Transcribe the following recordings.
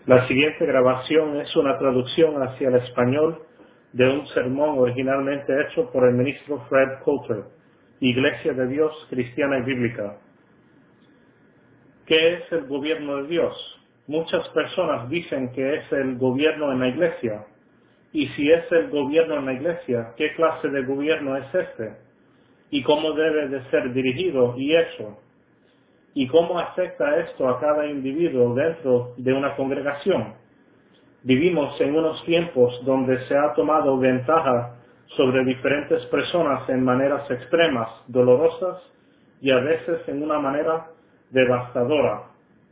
La siguiente grabación es una traducción hacia el español de un sermón originalmente hecho por el ministro Fred Coulter, Iglesia de Dios Cristiana y Bíblica. ¿Qué es el gobierno de Dios? Muchas personas dicen que es el gobierno en la iglesia. Y si es el gobierno en la iglesia, ¿qué clase de gobierno es este? ¿Y cómo debe de ser dirigido y hecho? ¿Y cómo afecta esto a cada individuo dentro de una congregación? Vivimos en unos tiempos donde se ha tomado ventaja sobre diferentes personas en maneras extremas, dolorosas y a veces en una manera devastadora.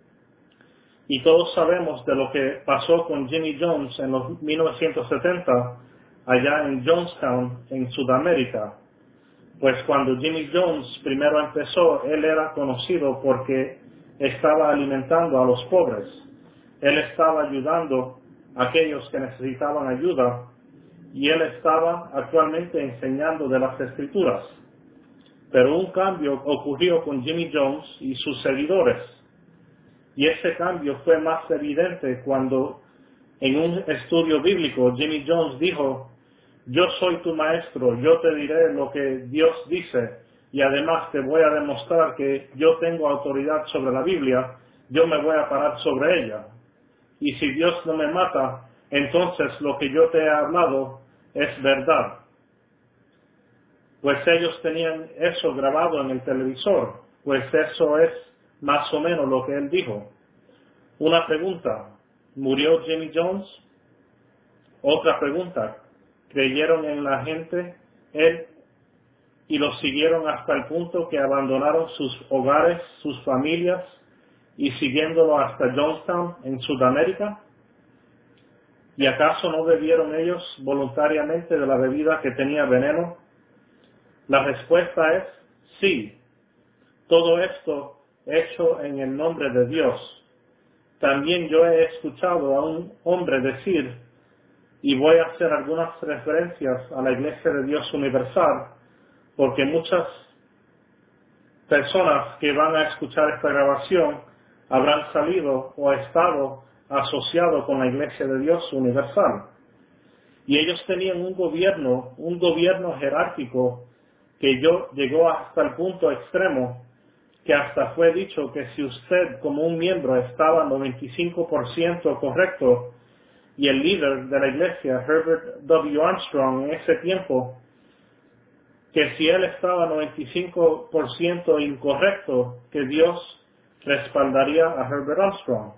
Y todos sabemos de lo que pasó con Jimmy Jones en los 1970 allá en Jonestown, en Sudamérica. Pues cuando Jimmy Jones primero empezó, él era conocido porque estaba alimentando a los pobres. Él estaba ayudando a aquellos que necesitaban ayuda y él estaba actualmente enseñando de las Escrituras. Pero un cambio ocurrió con Jimmy Jones y sus seguidores. Y ese cambio fue más evidente cuando en un estudio bíblico Jimmy Jones dijo: yo soy tu maestro, yo te diré lo que Dios dice y además te voy a demostrar que yo tengo autoridad sobre la Biblia, yo me voy a parar sobre ella. Y si Dios no me mata, entonces lo que yo te he hablado es verdad. Pues ellos tenían eso grabado en el televisor, pues eso es más o menos lo que él dijo. Una pregunta: ¿murió Jimmy Jones? Otra pregunta: ¿creyeron en la gente él y los siguieron hasta el punto que abandonaron sus hogares, sus familias y siguiéndolo hasta Jonestown en Sudamérica? ¿Y acaso no bebieron ellos voluntariamente de la bebida que tenía veneno? La respuesta es sí. Todo esto hecho en el nombre de Dios. También yo he escuchado a un hombre decir, y voy a hacer algunas referencias a la Iglesia de Dios Universal, porque muchas personas que van a escuchar esta grabación habrán salido o estado asociados con la Iglesia de Dios Universal. Y ellos tenían un gobierno jerárquico que llegó hasta el punto extremo que hasta fue dicho que si usted como un miembro estaba 95% correcto, y el líder de la iglesia, Herbert W. Armstrong, en ese tiempo, que si él estaba 95% incorrecto, que Dios respaldaría a Herbert Armstrong,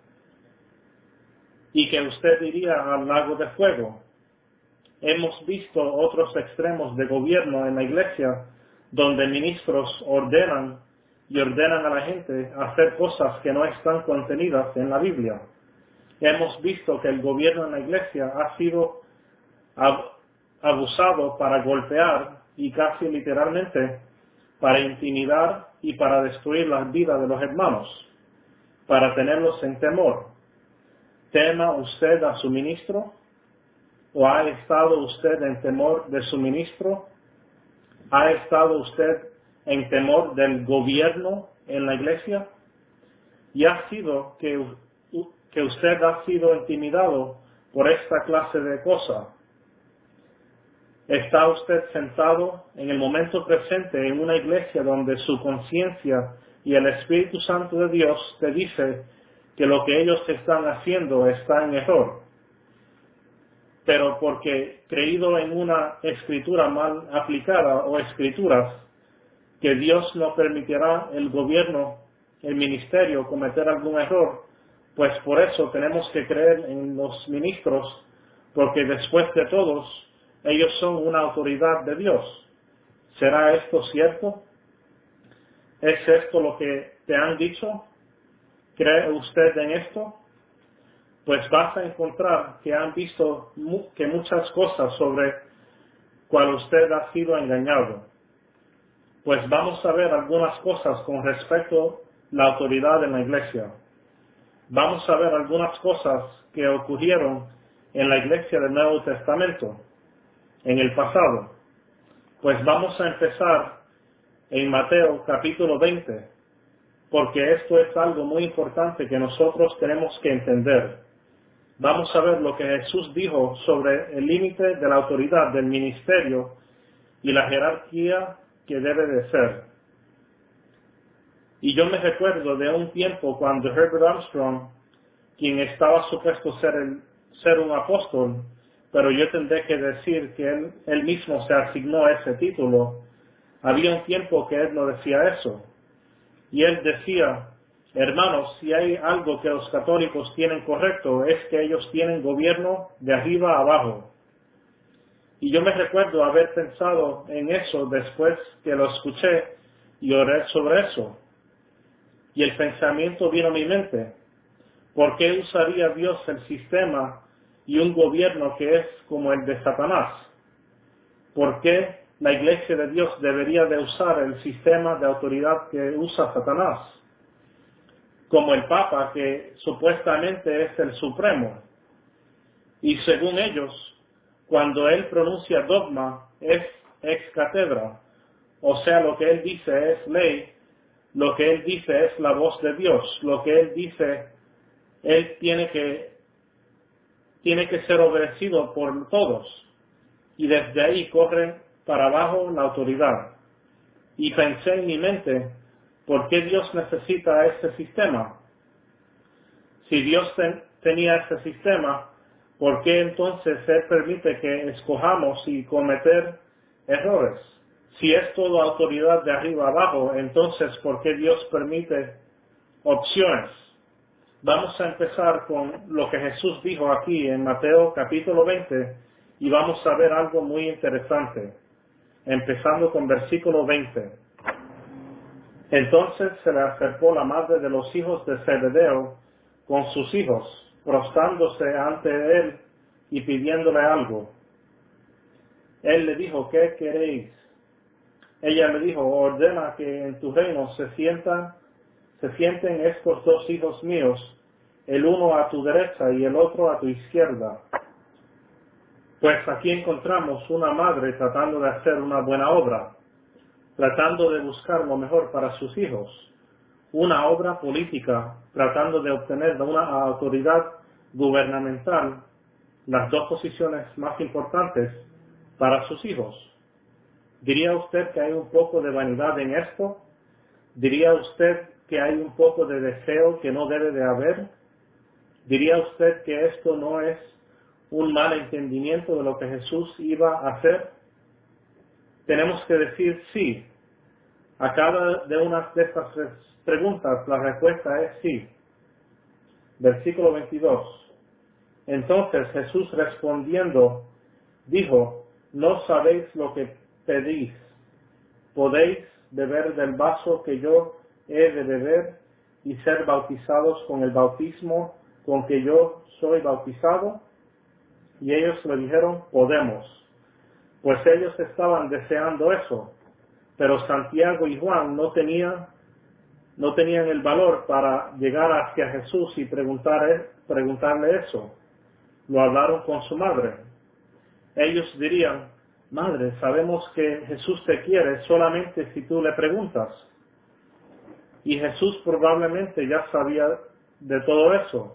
y que usted iría al lago de fuego. Hemos visto otros extremos de gobierno en la iglesia, donde ministros ordenan a la gente a hacer cosas que no están contenidas en la Biblia. Hemos visto que el gobierno en la iglesia ha sido abusado para golpear y casi literalmente para intimidar y para destruir las vidas de los hermanos, para tenerlos en temor. ¿Tema usted a su ministro? ¿O ha estado usted en temor de su ministro? ¿Ha estado usted en temor del gobierno en la iglesia? ¿Y ha sido que usted ha sido intimidado por esta clase de cosas? ¿Está usted sentado en el momento presente en una iglesia donde su conciencia y el Espíritu Santo de Dios te dice que lo que ellos están haciendo está en error? Pero porque creído en una escritura mal aplicada o escrituras, que Dios no permitirá el gobierno, el ministerio, cometer algún error, pues por eso tenemos que creer en los ministros, porque después de todos, ellos son una autoridad de Dios. ¿Será esto cierto? ¿Es esto lo que te han dicho? ¿Cree usted en esto? Pues vas a encontrar que han visto que muchas cosas sobre cual usted ha sido engañado. Pues vamos a ver algunas cosas con respecto a la autoridad en la iglesia. Vamos a ver algunas cosas que ocurrieron en la iglesia del Nuevo Testamento, en el pasado. Pues vamos a empezar en Mateo capítulo 20. porque esto es algo muy importante que nosotros tenemos que entender. Vamos a ver lo que Jesús dijo sobre el límite de la autoridad del ministerio y la jerarquía que debe de ser. Y yo me recuerdo de un tiempo cuando Herbert Armstrong, quien estaba supuesto ser un apóstol, pero yo tendré que decir que él mismo se asignó ese título, había un tiempo que él no decía eso. Y él decía, hermanos, si hay algo que los católicos tienen correcto, es que ellos tienen gobierno de arriba a abajo. Y yo me recuerdo haber pensado en eso después que lo escuché y oré sobre eso. Y el pensamiento vino a mi mente. ¿Por qué usaría Dios el sistema y un gobierno que es como el de Satanás? ¿Por qué la Iglesia de Dios debería de usar el sistema de autoridad que usa Satanás? Como el Papa, que supuestamente es el Supremo. Y según ellos, cuando él pronuncia dogma, es ex cátedra. O sea, lo que él dice es ley, lo que él dice es la voz de Dios, lo que él dice, él tiene que ser obedecido por todos. Y desde ahí corre para abajo la autoridad. Y pensé en mi mente, ¿por qué Dios necesita este sistema? Si Dios tenía este sistema, ¿por qué entonces Él permite que escojamos y cometer errores? Si es toda autoridad de arriba abajo, entonces ¿por qué Dios permite opciones? Vamos a empezar con lo que Jesús dijo aquí en Mateo capítulo 20 y vamos a ver algo muy interesante, empezando con versículo 20. Entonces se le acercó la madre de los hijos de Zebedeo con sus hijos, prostrándose ante él y pidiéndole algo. Él le dijo, ¿qué queréis? Ella le dijo, ordena que en tu reino se sienten estos dos hijos míos, el uno a tu derecha y el otro a tu izquierda. Pues aquí encontramos una madre tratando de hacer una buena obra, tratando de buscar lo mejor para sus hijos. Una obra política, tratando de obtener una autoridad gubernamental, las dos posiciones más importantes para sus hijos. ¿Diría usted que hay un poco de vanidad en esto? ¿Diría usted que hay un poco de deseo que no debe de haber? ¿Diría usted que esto no es un mal entendimiento de lo que Jesús iba a hacer? Tenemos que decir sí. A cada de una de estas preguntas la respuesta es sí. Versículo 22. Entonces Jesús respondiendo dijo, no sabéis lo que pedís. ¿Podéis beber del vaso que yo he de beber y ser bautizados con el bautismo con que yo soy bautizado? Y ellos le dijeron, podemos. Pues ellos estaban deseando eso. Pero Santiago y Juan no tenían el valor para llegar hacia Jesús y preguntarle eso. Lo hablaron con su madre. Ellos dirían, madre, sabemos que Jesús te quiere solamente si tú le preguntas. Y Jesús probablemente ya sabía de todo eso.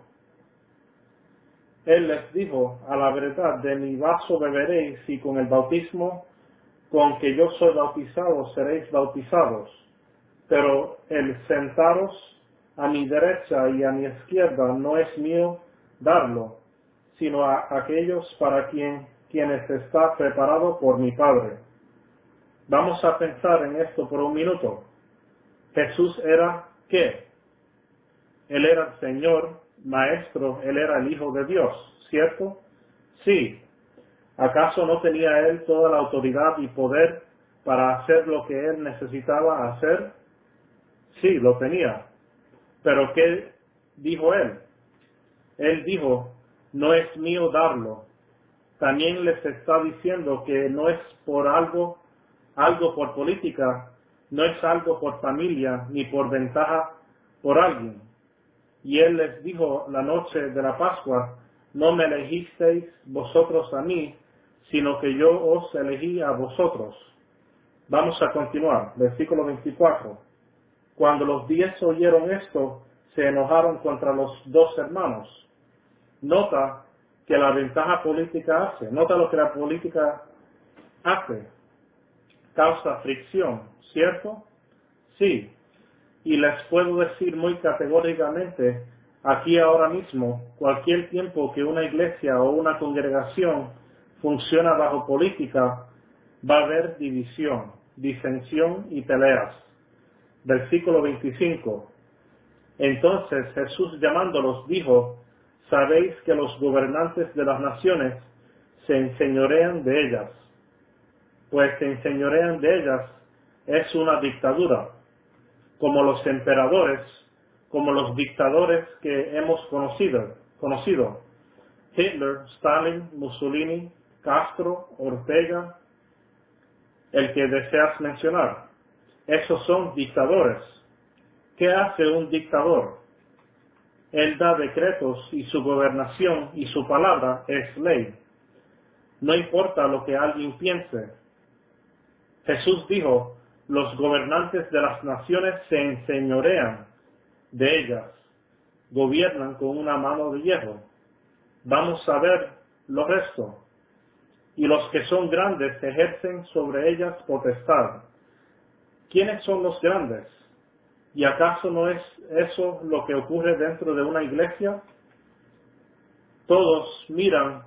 Él les dijo, a la verdad, de mi vaso beberéis y con el bautismo con que yo soy bautizado seréis bautizados. Pero el sentaros a mi derecha y a mi izquierda no es mío darlo, sino a aquellos para quienes está preparado por mi Padre. Vamos a pensar en esto por un minuto. Jesús era ¿qué? Él era el Señor, Maestro, Él era el Hijo de Dios, ¿cierto? Sí. ¿Acaso no tenía Él toda la autoridad y poder para hacer lo que Él necesitaba hacer? Sí, lo tenía. Pero ¿qué dijo Él? Él dijo, no es mío darlo. También les está diciendo que no es por algo por política, no es algo por familia, ni por ventaja por alguien. Y Él les dijo la noche de la Pascua, no me elegisteis vosotros a mí, sino que yo os elegí a vosotros. Vamos a continuar, versículo 24. Cuando los 10 oyeron esto, se enojaron contra los 2 hermanos. Nota que la ventaja política hace, nota lo que la política hace, causa fricción, ¿cierto? Sí, y les puedo decir muy categóricamente, aquí ahora mismo, cualquier tiempo que una iglesia o una congregación funciona bajo política, va a haber división, disensión y peleas. Versículo 25. Entonces Jesús llamándolos dijo, sabéis que los gobernantes de las naciones se enseñorean de ellas, pues se enseñorean de ellas es una dictadura, como los emperadores, como los dictadores que hemos conocido, Hitler, Stalin, Mussolini, Castro, Ortega, el que deseas mencionar. Esos son dictadores. ¿Qué hace un dictador? Él da decretos y su gobernación y su palabra es ley. No importa lo que alguien piense. Jesús dijo, los gobernantes de las naciones se enseñorean de ellas, gobiernan con una mano de hierro. Vamos a ver lo resto. Y los que son grandes ejercen sobre ellas potestad. ¿Quiénes son los grandes? ¿Y acaso no es eso lo que ocurre dentro de una iglesia? Todos miran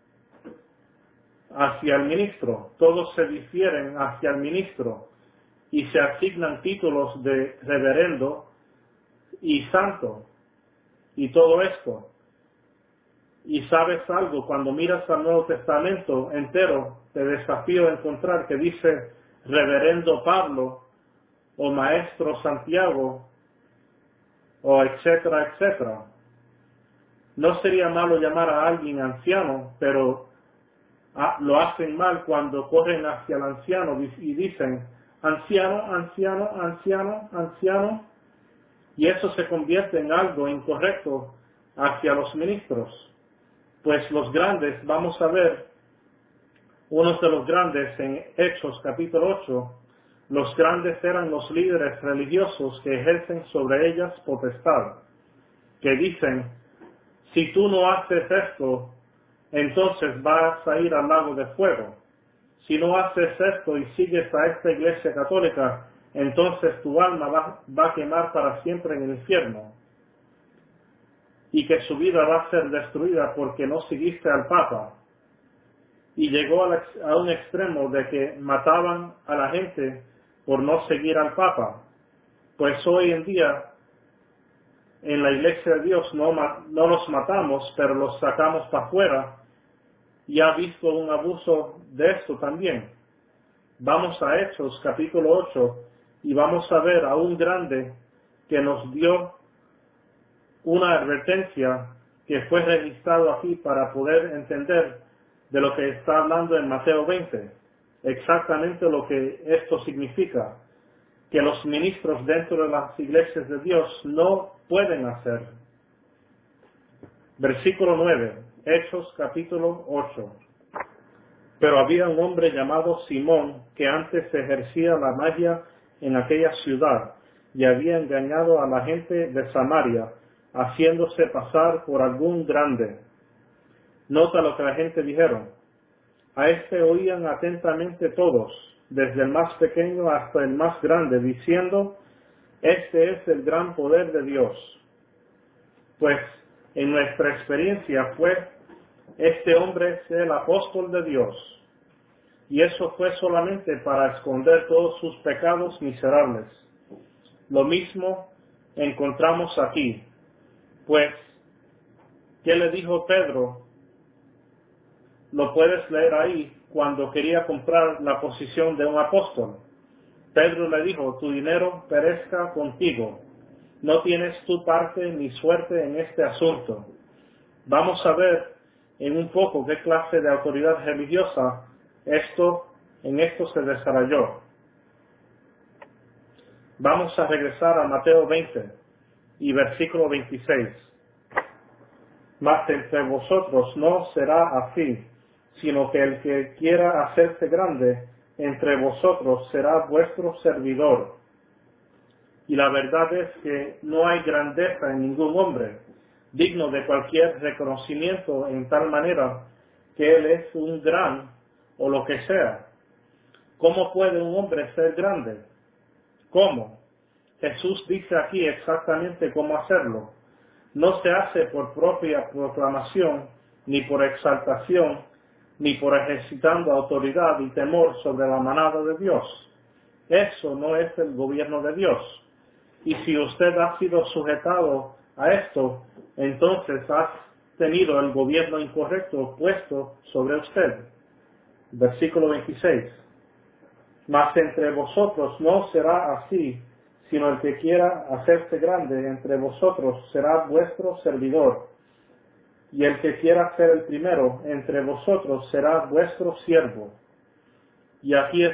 hacia el ministro, todos se difieren hacia el ministro y se asignan títulos de reverendo y santo y todo esto. Y sabes algo, cuando miras al Nuevo Testamento entero, te desafío a encontrar que dice reverendo Pablo o maestro Santiago o etcétera, etcétera. No sería malo llamar a alguien anciano, pero lo hacen mal cuando corren hacia el anciano y dicen anciano, anciano, anciano, anciano, y eso se convierte en algo incorrecto hacia los ministros. Pues los grandes, vamos a ver, unos de los grandes en Hechos capítulo 8, los grandes eran los líderes religiosos que ejercen sobre ellas potestad, que dicen, si tú no haces esto, entonces vas a ir al lago de fuego. Si no haces esto y sigues a esta iglesia católica, entonces tu alma va a quemar para siempre en el infierno. Y que su vida va a ser destruida porque no seguiste al Papa. Y llegó a un extremo de que mataban a la gente por no seguir al Papa. Pues hoy en día, en la iglesia de Dios no los matamos, pero los sacamos para afuera. Y ha visto un abuso de esto también. Vamos a Hechos capítulo 8 y vamos a ver a un grande que nos dio una advertencia que fue registrado aquí para poder entender de lo que está hablando en Mateo 20. Exactamente lo que esto significa, que los ministros dentro de las iglesias de Dios no pueden hacer. Versículo 9, Hechos capítulo 8. Pero había un hombre llamado Simón que antes ejercía la magia en aquella ciudad y había engañado a la gente de Samaria, haciéndose pasar por algún grande. Nota lo que la gente dijeron. A este oían atentamente todos, desde el más pequeño hasta el más grande, diciendo, este es el gran poder de Dios. Pues en nuestra experiencia este hombre es el apóstol de Dios. Y eso fue solamente para esconder todos sus pecados miserables. Lo mismo encontramos aquí. Pues, ¿qué le dijo Pedro? Lo puedes leer ahí cuando quería comprar la posición de un apóstol. Pedro le dijo, tu dinero perezca contigo. No tienes tu parte ni suerte en este asunto. Vamos a ver en un poco qué clase de autoridad religiosa en esto se desarrolló. Vamos a regresar a Mateo 20 y versículo 26. Mas entre vosotros no será así, sino que el que quiera hacerse grande entre vosotros será vuestro servidor. Y la verdad es que no hay grandeza en ningún hombre digno de cualquier reconocimiento en tal manera que él es un gran o lo que sea. ¿Cómo puede un hombre ser grande? ¿Cómo? Jesús dice aquí exactamente cómo hacerlo. No se hace por propia proclamación, ni por exaltación, ni por ejercitando autoridad y temor sobre la manada de Dios. Eso no es el gobierno de Dios. Y si usted ha sido sujetado a esto, entonces ha tenido el gobierno incorrecto puesto sobre usted. Versículo 26. Mas entre vosotros no será así, sino el que quiera hacerse grande entre vosotros será vuestro servidor, y el que quiera ser el primero entre vosotros será vuestro siervo. Y aquí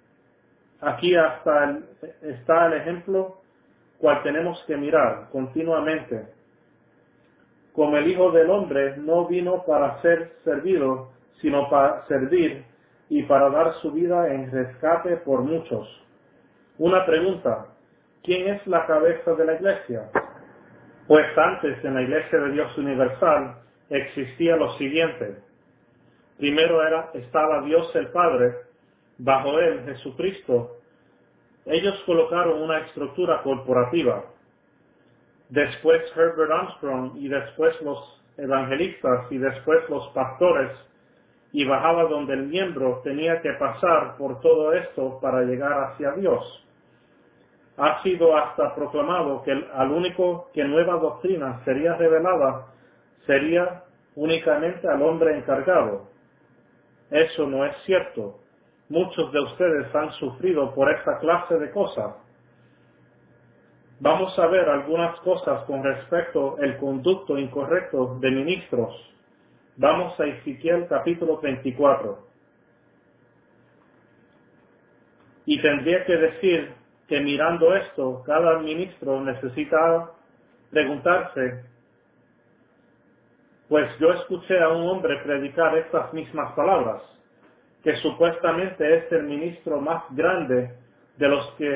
está el ejemplo cual tenemos que mirar continuamente. Como el Hijo del Hombre no vino para ser servido, sino para servir y para dar su vida en rescate por muchos. Una pregunta: ¿quién es la cabeza de la iglesia? Pues antes en la Iglesia de Dios Universal existía lo siguiente. Primero estaba Dios el Padre, bajo él Jesucristo. Ellos colocaron una estructura corporativa. Después Herbert Armstrong y después los evangelistas y después los pastores, y bajaba donde el miembro tenía que pasar por todo esto para llegar hacia Dios. Ha sido hasta proclamado que al único que nueva doctrina sería revelada sería únicamente al hombre encargado. Eso no es cierto. Muchos de ustedes han sufrido por esta clase de cosas. Vamos a ver algunas cosas con respecto al conducto incorrecto de ministros. Vamos a Ezequiel capítulo 24. Y tendría que decir que mirando esto, cada ministro necesita preguntarse, pues yo escuché a un hombre predicar estas mismas palabras, que supuestamente es el ministro más grande de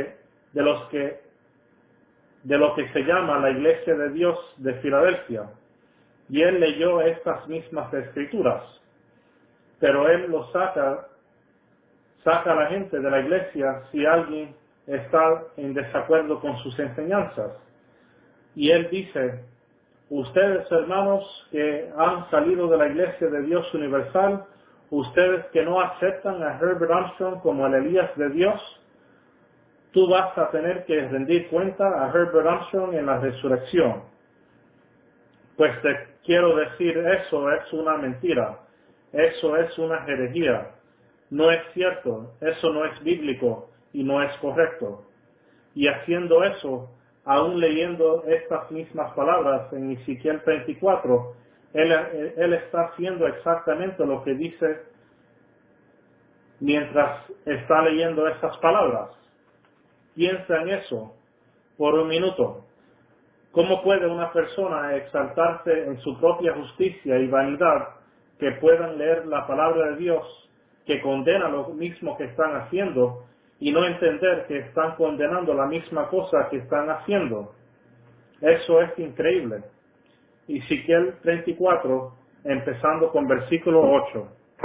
lo que se llama la Iglesia de Dios de Filadelfia. Y él leyó estas mismas escrituras, pero él lo saca a la gente de la iglesia si alguien está en desacuerdo con sus enseñanzas. Y él dice, ustedes hermanos que han salido de la Iglesia de Dios Universal, ustedes que no aceptan a Herbert Armstrong como el Elías de Dios, tú vas a tener que rendir cuenta a Herbert Armstrong en la resurrección. Pues te quiero decir, eso es una mentira, eso es una herejía, no es cierto, eso no es bíblico y no es correcto. Y haciendo eso, aún leyendo estas mismas palabras en Ezequiel 24, él está haciendo exactamente lo que dice mientras está leyendo estas palabras. Piensa en eso por un minuto. ¿Cómo puede una persona exaltarse en su propia justicia y vanidad que puedan leer la palabra de Dios que condena lo mismo que están haciendo y no entender que están condenando la misma cosa que están haciendo? Eso es increíble. Ezequiel 34, empezando con versículo 8.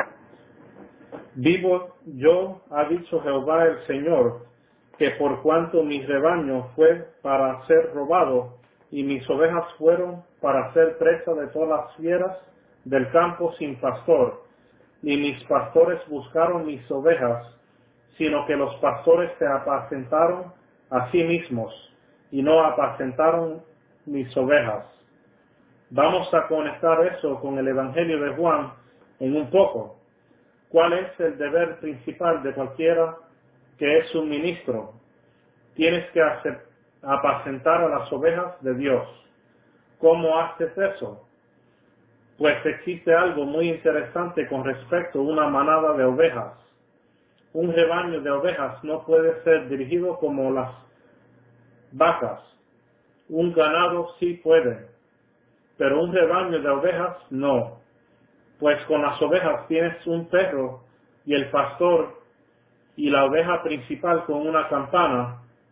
Vivo yo, ha dicho Jehová el Señor, que por cuanto mi rebaño fue para ser robado, y mis ovejas fueron para ser presa de todas las fieras del campo sin pastor, ni mis pastores buscaron mis ovejas, sino que los pastores se apacentaron a sí mismos, y no apacentaron mis ovejas. Vamos a conectar eso con el Evangelio de Juan en un poco. ¿Cuál es el deber principal de cualquiera que es un ministro? Tienes que apacentar a las ovejas de Dios. ¿Cómo haces eso? Pues existe algo muy interesante con respecto a una manada de ovejas. Un rebaño de ovejas no puede ser dirigido como las vacas. Un ganado sí puede, pero un rebaño de ovejas no. Pues con las ovejas tienes un perro y el pastor y la oveja principal con una campana,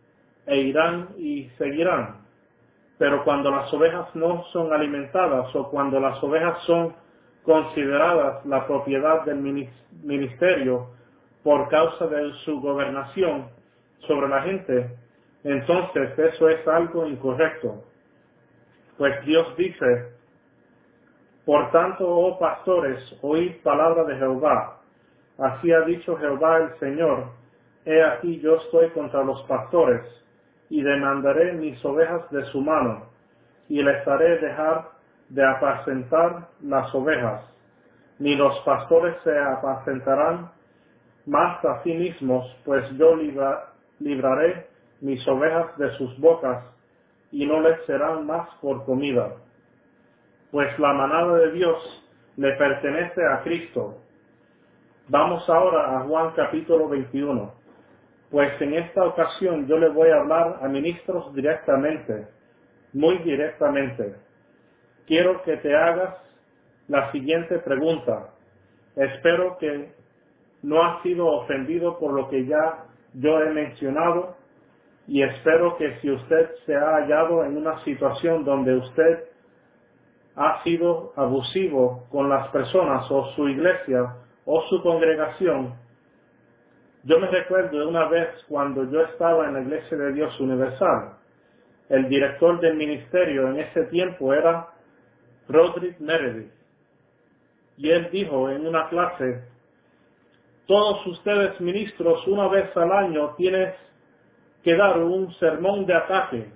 e irán y seguirán. Pero cuando las ovejas no son alimentadas o cuando las ovejas son consideradas la propiedad del ministerio por causa de su gobernación sobre la gente, entonces eso es algo incorrecto. Pues Dios dice: por tanto, oh pastores, oíd palabra de Jehová. Así ha dicho Jehová el Señor: he aquí yo estoy contra los pastores, y demandaré mis ovejas de su mano, y les haré dejar de apacentar las ovejas, ni los pastores se apacentarán más a sí mismos, pues yo libraré mis ovejas de sus bocas, y no les serán más por comida. Pues la manada de Dios le pertenece a Cristo. Vamos ahora a Juan capítulo 21. Pues en esta ocasión yo le voy a hablar a ministros directamente, muy directamente. Quiero que te hagas la siguiente pregunta. Espero que no has sido ofendido por lo que ya yo he mencionado, y espero que si usted se ha hallado en una situación donde usted ha sido abusivo con las personas o su iglesia o su congregación. Yo me recuerdo de una vez cuando yo estaba en la Iglesia de Dios Universal. El director del ministerio en ese tiempo era Roderick Meredith. Y él dijo en una clase: todos ustedes ministros una vez al año tienes que dar un sermón de ataque.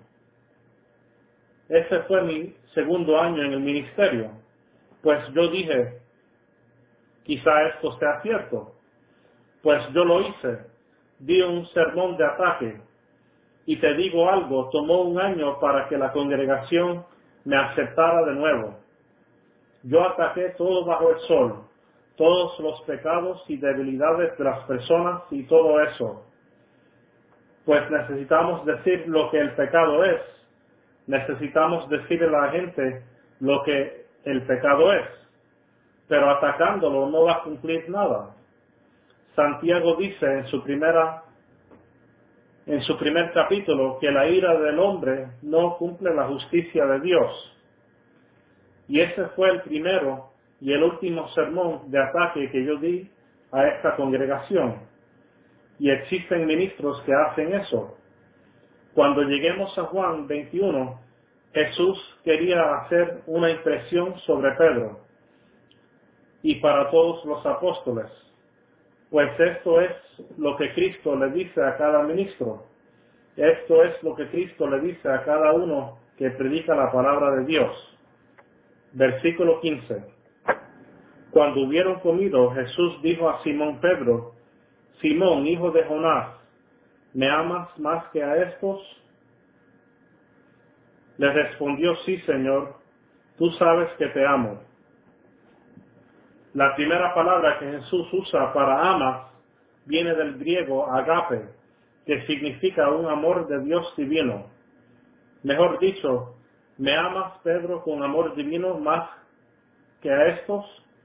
Ese fue mi segundo año en el ministerio. Pues yo dije, quizá esto sea cierto. Pues yo lo hice. Di un sermón de ataque. Y te digo algo, tomó un año para que la congregación me aceptara de nuevo. Yo ataqué todo bajo el sol, todos los pecados y debilidades de las personas y todo eso. Pues necesitamos decir lo que el pecado es. Necesitamos decirle a la gente lo que el pecado es. Pero atacándolo no va a cumplir nada. Santiago dice en su primer capítulo que la ira del hombre no cumple la justicia de Dios. Y ese fue el primero y el último sermón de ataque que yo di a esta congregación. Y existen ministros que hacen eso. Cuando lleguemos a Juan 21, Jesús quería hacer una impresión sobre Pedro y para todos los apóstoles. Pues esto es lo que Cristo le dice a cada ministro. Esto es lo que Cristo le dice a cada uno que predica la palabra de Dios. Versículo 15. Cuando hubieron comido, Jesús dijo a Simón Pedro: Simón, hijo de Jonás, ¿me amas más que a estos? Le respondió: sí, Señor, tú sabes que te amo. La primera palabra que Jesús usa para amas viene del griego agape, que significa un amor de Dios divino. Mejor dicho, ¿me amas, Pedro, con amor divino más que a estos?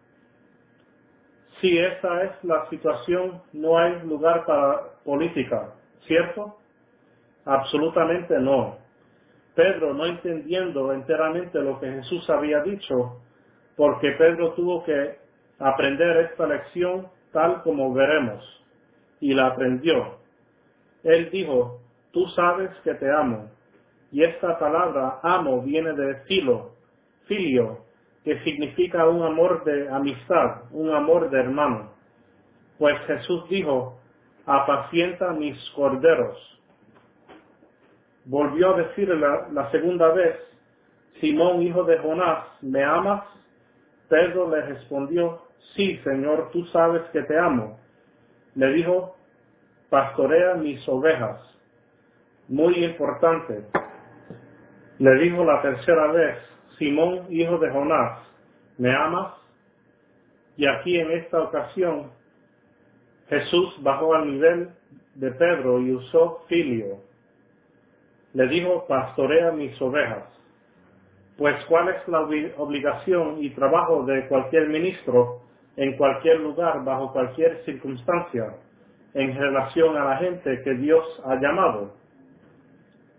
Si esa es la situación, no hay lugar para política, ¿cierto? Absolutamente no. Pedro, no entendiendo enteramente lo que Jesús había dicho, porque Pedro tuvo que aprender esta lección tal como veremos, y la aprendió. Él dijo: tú sabes que te amo. Y esta palabra amo viene de filio, que significa un amor de amistad, un amor de hermano. Pues Jesús dijo: apacienta mis corderos. Volvió a decirle la segunda vez: Simón, hijo de Jonás, ¿me amas? Pedro le respondió: sí, Señor, tú sabes que te amo. Le dijo: pastorea mis ovejas. Muy importante. Le dijo la tercera vez: Simón, hijo de Jonás, ¿me amas? Y aquí en esta ocasión Jesús bajó al nivel de Pedro y usó filio. Le dijo: pastorea mis ovejas. Pues ¿cuál es la obligación y trabajo de cualquier ministro en cualquier lugar, bajo cualquier circunstancia, en relación a la gente que Dios ha llamado?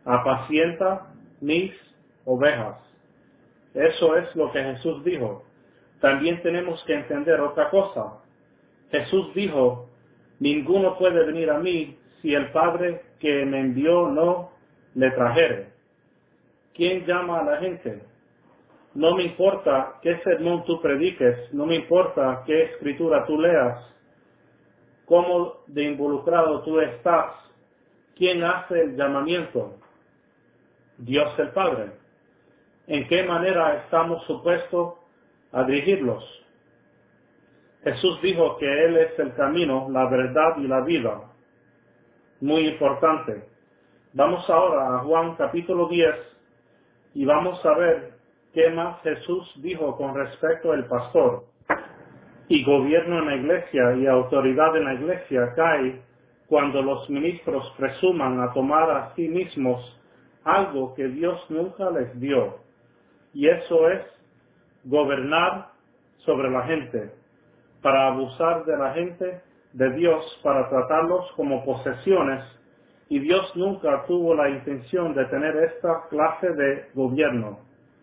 apacienta mis ovejas. Eso es lo que Jesús dijo. También tenemos que entender otra cosa. Jesús dijo, ninguno puede venir a mí si el Padre que me envió no le trajere. ¿Quién llama a la gente? No me importa qué sermón tú prediques, no me importa qué escritura tú leas, cómo de involucrado tú estás, quién hace el llamamiento. Dios el Padre. ¿En qué manera estamos supuestos a dirigirlos? Jesús dijo que Él es el camino, la verdad y la vida. Muy importante. Vamos ahora a Juan capítulo 10 y vamos a ver qué más Jesús dijo con respecto al pastor. Y gobierno en la iglesia y autoridad en la iglesia cae cuando los ministros presuman a tomar a sí mismos algo que Dios nunca les dio. Y eso es gobernar sobre la gente, para abusar de la gente de Dios, para tratarlos como posesiones, y Dios nunca tuvo la intención de tener esta clase de gobierno.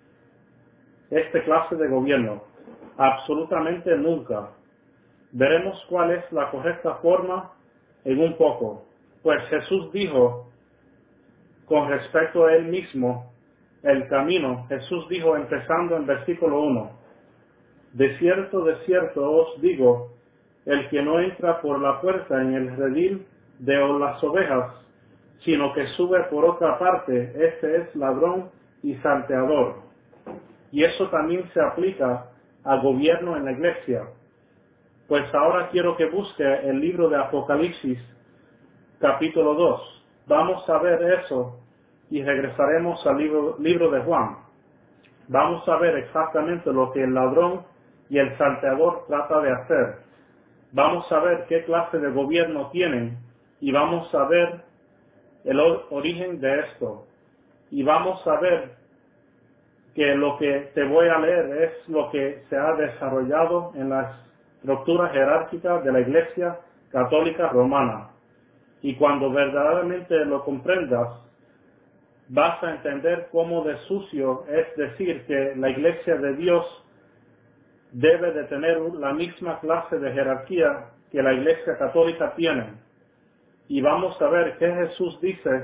Absolutamente nunca. Veremos cuál es la correcta forma en un poco. Pues Jesús dijo con respecto a Él mismo, el camino, Jesús dijo empezando en versículo 1, de cierto os digo, el que no entra por la puerta en el redil de las ovejas, sino que sube por otra parte, este es ladrón y salteador. Y eso también se aplica al gobierno en la iglesia. Pues ahora quiero que busque el libro de Apocalipsis, capítulo 2. Vamos a ver eso y regresaremos al libro de Juan. Vamos a ver exactamente lo que el ladrón y el salteador trata de hacer. Vamos a ver qué clase de gobierno tienen y vamos a ver el origen de esto. Y vamos a ver que lo que te voy a leer es lo que se ha desarrollado en la estructura jerárquica de la Iglesia Católica Romana. Y cuando verdaderamente lo comprendas, vas a entender cómo de sucio es decir que la Iglesia de Dios debe de tener la misma clase de jerarquía que la Iglesia Católica tiene. Y vamos a ver que Jesús dice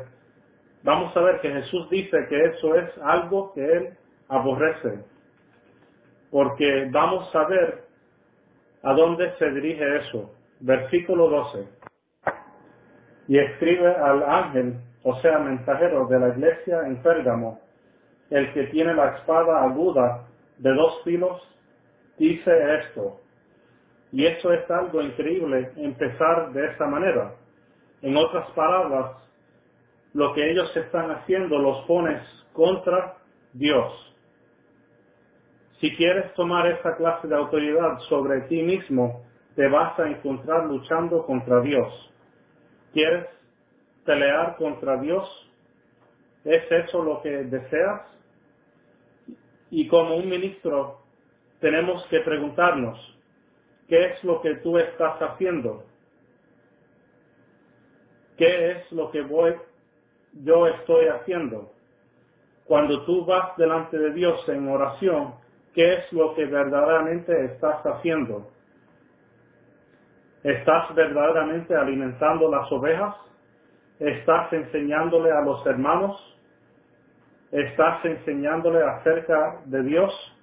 que eso es algo que Él aborrece. Porque vamos a ver a dónde se dirige eso. Versículo 12. Y escribe al ángel, o sea, mensajero de la iglesia en Pérgamo, el que tiene la espada aguda de 2 filos, dice esto. Y eso es algo increíble, empezar de esta manera. En otras palabras, lo que ellos están haciendo los pones contra Dios. Si quieres tomar esa clase de autoridad sobre ti mismo, te vas a encontrar luchando contra Dios. ¿Quieres pelear contra Dios? ¿Es eso lo que deseas? Y como un ministro, tenemos que preguntarnos, ¿qué es lo que tú estás haciendo? ¿Qué es lo que yo estoy haciendo? Cuando tú vas delante de Dios en oración, ¿qué es lo que verdaderamente estás haciendo? ¿Estás verdaderamente alimentando las ovejas? ¿Estás enseñándole a los hermanos? ¿Estás enseñándole acerca de Dios?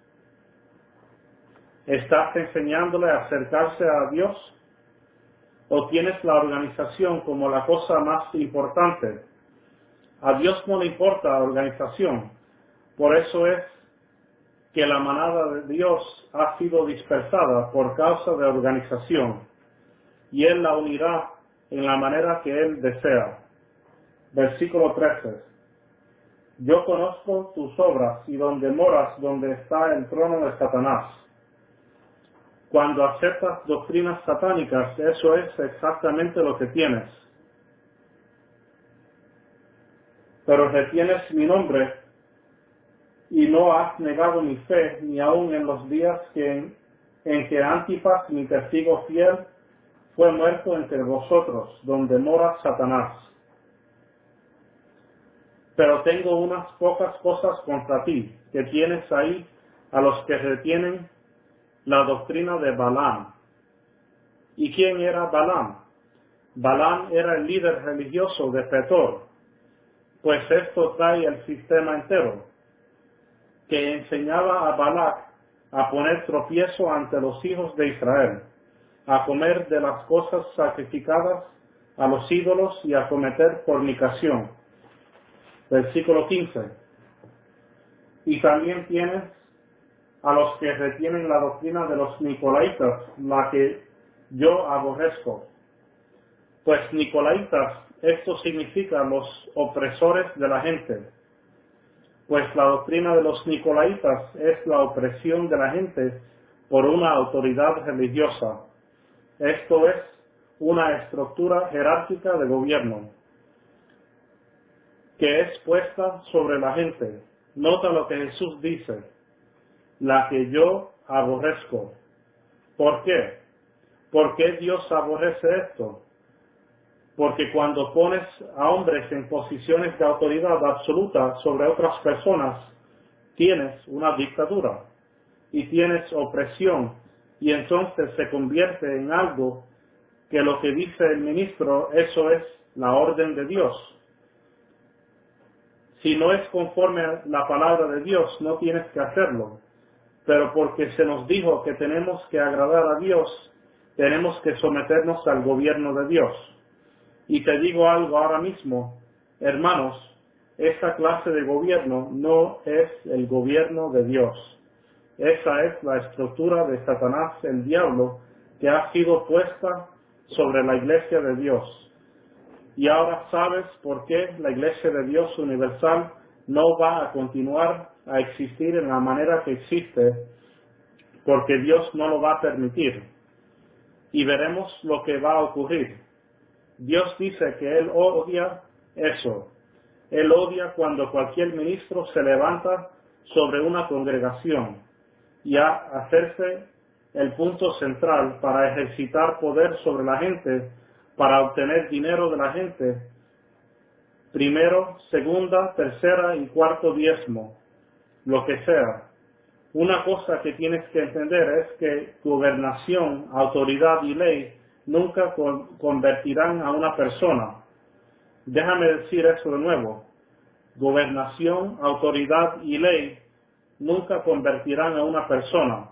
¿Estás enseñándole a acercarse a Dios? ¿O tienes la organización como la cosa más importante? A Dios no le importa la organización. Por eso es que la manada de Dios ha sido dispersada por causa de organización. Y Él la unirá en la manera que Él desea. Versículo 13. Yo conozco tus obras y donde moras, donde está el trono de Satanás. Cuando aceptas doctrinas satánicas, eso es exactamente lo que tienes. Pero retienes mi nombre y no has negado mi fe, ni aun en los días en que Antipas, mi testigo fiel, fue muerto entre vosotros, donde mora Satanás. Pero tengo unas pocas cosas contra ti, que tienes ahí a los que retienen la doctrina de Balaam. ¿Y quién era Balaam? Balaam era el líder religioso de Petor, pues esto trae el sistema entero, que enseñaba a Balac a poner tropiezo ante los hijos de Israel, a comer de las cosas sacrificadas a los ídolos y a cometer fornicación. Versículo 15. Y también tienes a los que retienen la doctrina de los nicolaitas, la que yo aborrezco. Pues nicolaitas, esto significa los opresores de la gente. Pues la doctrina de los nicolaitas es la opresión de la gente por una autoridad religiosa. Esto es una estructura jerárquica de gobierno que es puesta sobre la gente. Nota lo que Jesús dice, la que yo aborrezco. ¿Por qué? ¿Por qué Dios aborrece esto? Porque cuando pones a hombres en posiciones de autoridad absoluta sobre otras personas, tienes una dictadura y tienes opresión, y entonces se convierte en algo que lo que dice el ministro, eso es la orden de Dios. Si no es conforme a la palabra de Dios, no tienes que hacerlo. Pero porque se nos dijo que tenemos que agradar a Dios, tenemos que someternos al gobierno de Dios. Y te digo algo ahora mismo, hermanos, esta clase de gobierno no es el gobierno de Dios. Esa es la estructura de Satanás, el diablo, que ha sido puesta sobre la iglesia de Dios. Y ahora sabes por qué la iglesia de Dios universal no va a continuar a existir en la manera que existe, porque Dios no lo va a permitir. Y veremos lo que va a ocurrir. Dios dice que Él odia eso. Él odia cuando cualquier ministro se levanta sobre una congregación y a hacerse el punto central para ejercitar poder sobre la gente, para obtener dinero de la gente, primero, segunda, tercera y cuarto diezmo, lo que sea. Una cosa que tienes que entender es que gobernación, autoridad y ley nunca convertirán a una persona. Déjame decir eso de nuevo. Gobernación, autoridad y ley nunca convertirán a una persona.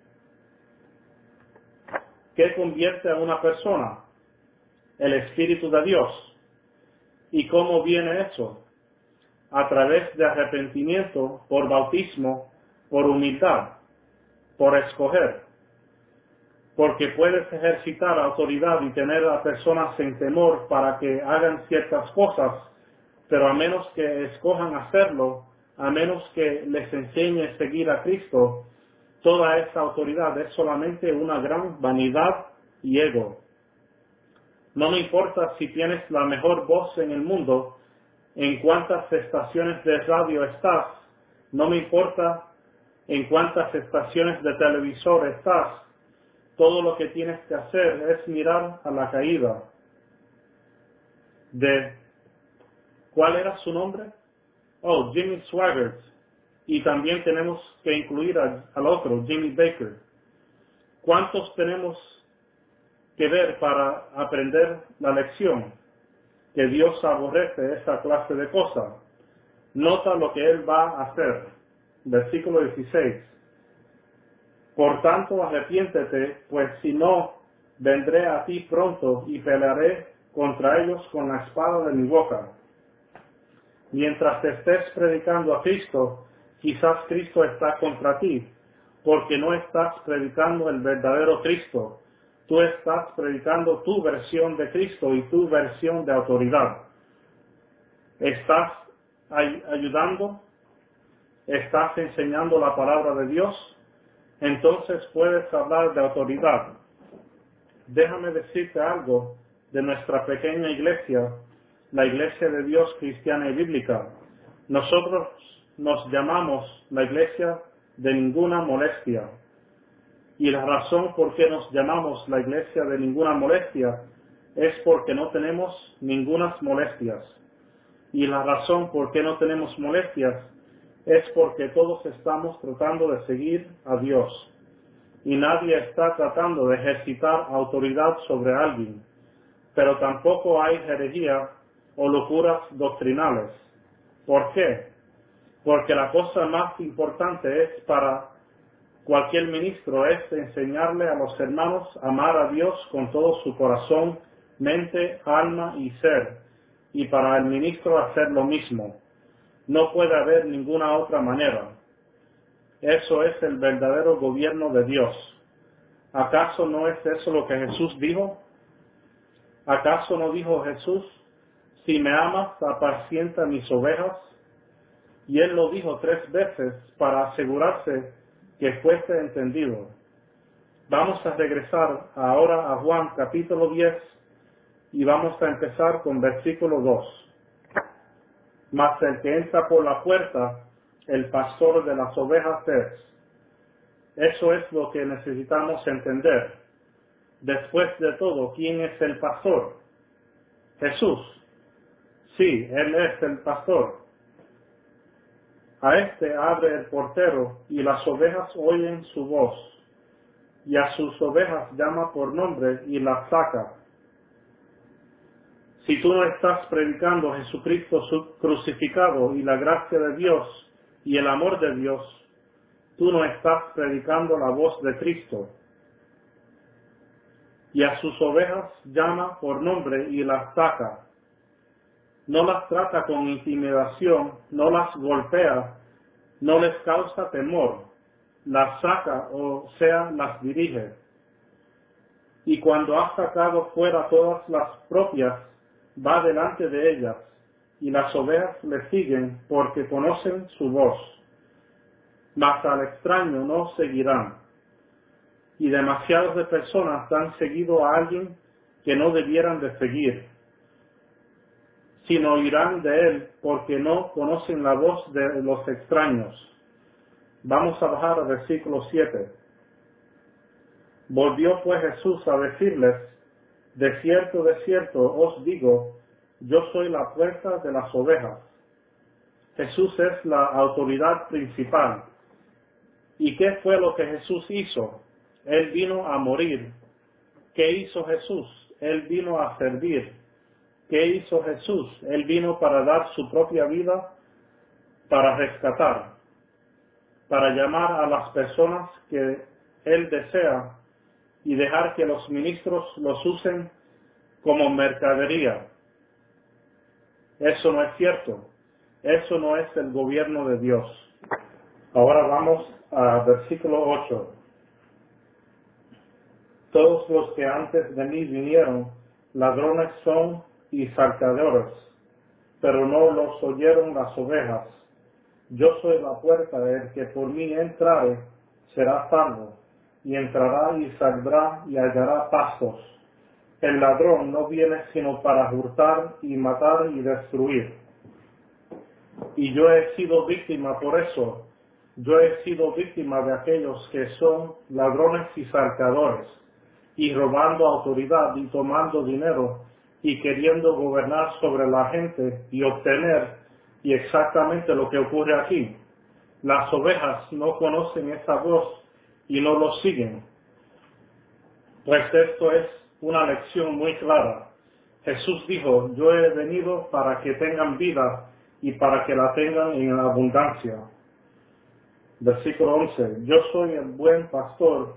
¿Qué convierte a una persona? El Espíritu de Dios. ¿Y cómo viene eso? A través de arrepentimiento, por bautismo, por humildad, por escoger. Porque puedes ejercitar autoridad y tener a personas en temor para que hagan ciertas cosas, pero a menos que escojan hacerlo, a menos que les enseñe a seguir a Cristo, toda esa autoridad es solamente una gran vanidad y ego. No me importa si tienes la mejor voz en el mundo, en cuántas estaciones de radio estás, no me importa en cuántas estaciones de televisor estás. Todo lo que tienes que hacer es mirar a la caída de, ¿cuál era su nombre? Oh, Jimmy Swaggart. Y también tenemos que incluir al otro, Jimmy Baker. ¿Cuántos tenemos que ver para aprender la lección? Que Dios aborrece esa clase de cosas. Nota lo que Él va a hacer. Versículo 16. Por tanto, arrepiéntete, pues si no, vendré a ti pronto y pelearé contra ellos con la espada de mi boca. Mientras te estés predicando a Cristo, quizás Cristo está contra ti, porque no estás predicando el verdadero Cristo. Tú estás predicando tu versión de Cristo y tu versión de autoridad. ¿Estás ayudando? ¿Estás enseñando la palabra de Dios? Entonces puedes hablar de autoridad. Déjame decirte algo de nuestra pequeña iglesia, la Iglesia de Dios Cristiana y Bíblica. Nosotros nos llamamos la Iglesia de ninguna molestia. Y la razón por qué nos llamamos la Iglesia de ninguna molestia es porque no tenemos ningunas molestias. Y la razón por qué no tenemos molestias es porque todos estamos tratando de seguir a Dios. Y nadie está tratando de ejercitar autoridad sobre alguien. Pero tampoco hay herejía o locuras doctrinales. ¿Por qué? Porque la cosa más importante es para cualquier ministro es enseñarle a los hermanos a amar a Dios con todo su corazón, mente, alma y ser, y para el ministro hacer lo mismo. No puede haber ninguna otra manera. Eso es el verdadero gobierno de Dios. ¿Acaso no es eso lo que Jesús dijo? ¿Acaso no dijo Jesús, si me amas, apacienta mis ovejas? Y él lo dijo 3 veces para asegurarse que fuese entendido. Vamos a regresar ahora a Juan capítulo 10 y vamos a empezar con versículo 2. Mas el que entra por la puerta, el pastor de las ovejas es. Eso es lo que necesitamos entender. Después de todo, ¿quién es el pastor? Jesús. Sí, Él es el pastor. A este abre el portero y las ovejas oyen su voz. Y a sus ovejas llama por nombre y las saca. Si tú no estás predicando Jesucristo crucificado y la gracia de Dios y el amor de Dios, tú no estás predicando la voz de Cristo. Y a sus ovejas llama por nombre y las saca. No las trata con intimidación, no las golpea, no les causa temor, las saca, o sea, las dirige. Y cuando ha sacado fuera todas las propias, va delante de ellas, y las ovejas le siguen porque conocen su voz. Mas al extraño no seguirán. Y demasiadas de personas han seguido a alguien que no debieran de seguir, sino irán de él porque no conocen la voz de los extraños. Vamos a bajar al versículo 7. Volvió pues Jesús a decirles, de cierto os digo, yo soy la puerta de las ovejas. Jesús es la autoridad principal. ¿Y qué fue lo que Jesús hizo? Él vino a morir. ¿Qué hizo Jesús? Él vino a servir. ¿Qué hizo Jesús? Él vino para dar su propia vida, para rescatar, para llamar a las personas que Él desea y dejar que los ministros los usen como mercadería. Eso no es cierto. Eso no es el gobierno de Dios. Ahora vamos a versículo 8. Todos los que antes de mí vinieron, ladrones son y salteadores, pero no los oyeron las ovejas. Yo soy la puerta, el que por mí entrare será salvo, y entrará y saldrá y hallará pastos. El ladrón no viene sino para hurtar y matar y destruir. Y yo he sido víctima por eso. Yo he sido víctima de aquellos que son ladrones y salteadores, y robando autoridad y tomando dinero y queriendo gobernar sobre la gente y obtener, y exactamente lo que ocurre aquí. Las ovejas no conocen esa voz y no lo siguen. Pues esto es una lección muy clara. Jesús dijo, yo he venido para que tengan vida y para que la tengan en abundancia. Versículo 11. Yo soy el buen pastor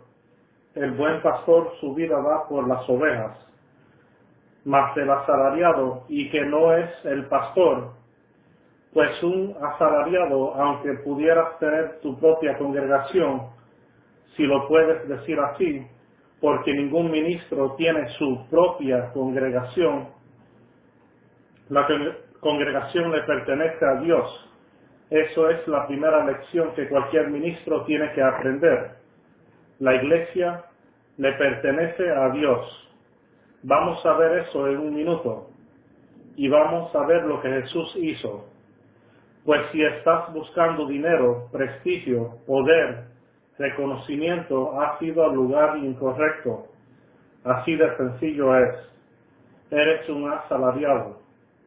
su vida da por las ovejas. Mas el asalariado, y que no es el pastor, pues un asalariado, aunque pudieras tener tu propia congregación, si lo puedes decir así, porque ningún ministro tiene su propia congregación, la congregación le pertenece a Dios. Eso es la primera lección que cualquier ministro tiene que aprender. La iglesia le pertenece a Dios. Vamos a ver eso en un minuto. Y vamos a ver lo que Jesús hizo. Pues si estás buscando dinero, prestigio, poder, reconocimiento, has ido al lugar incorrecto. Así de sencillo es. Eres un asalariado.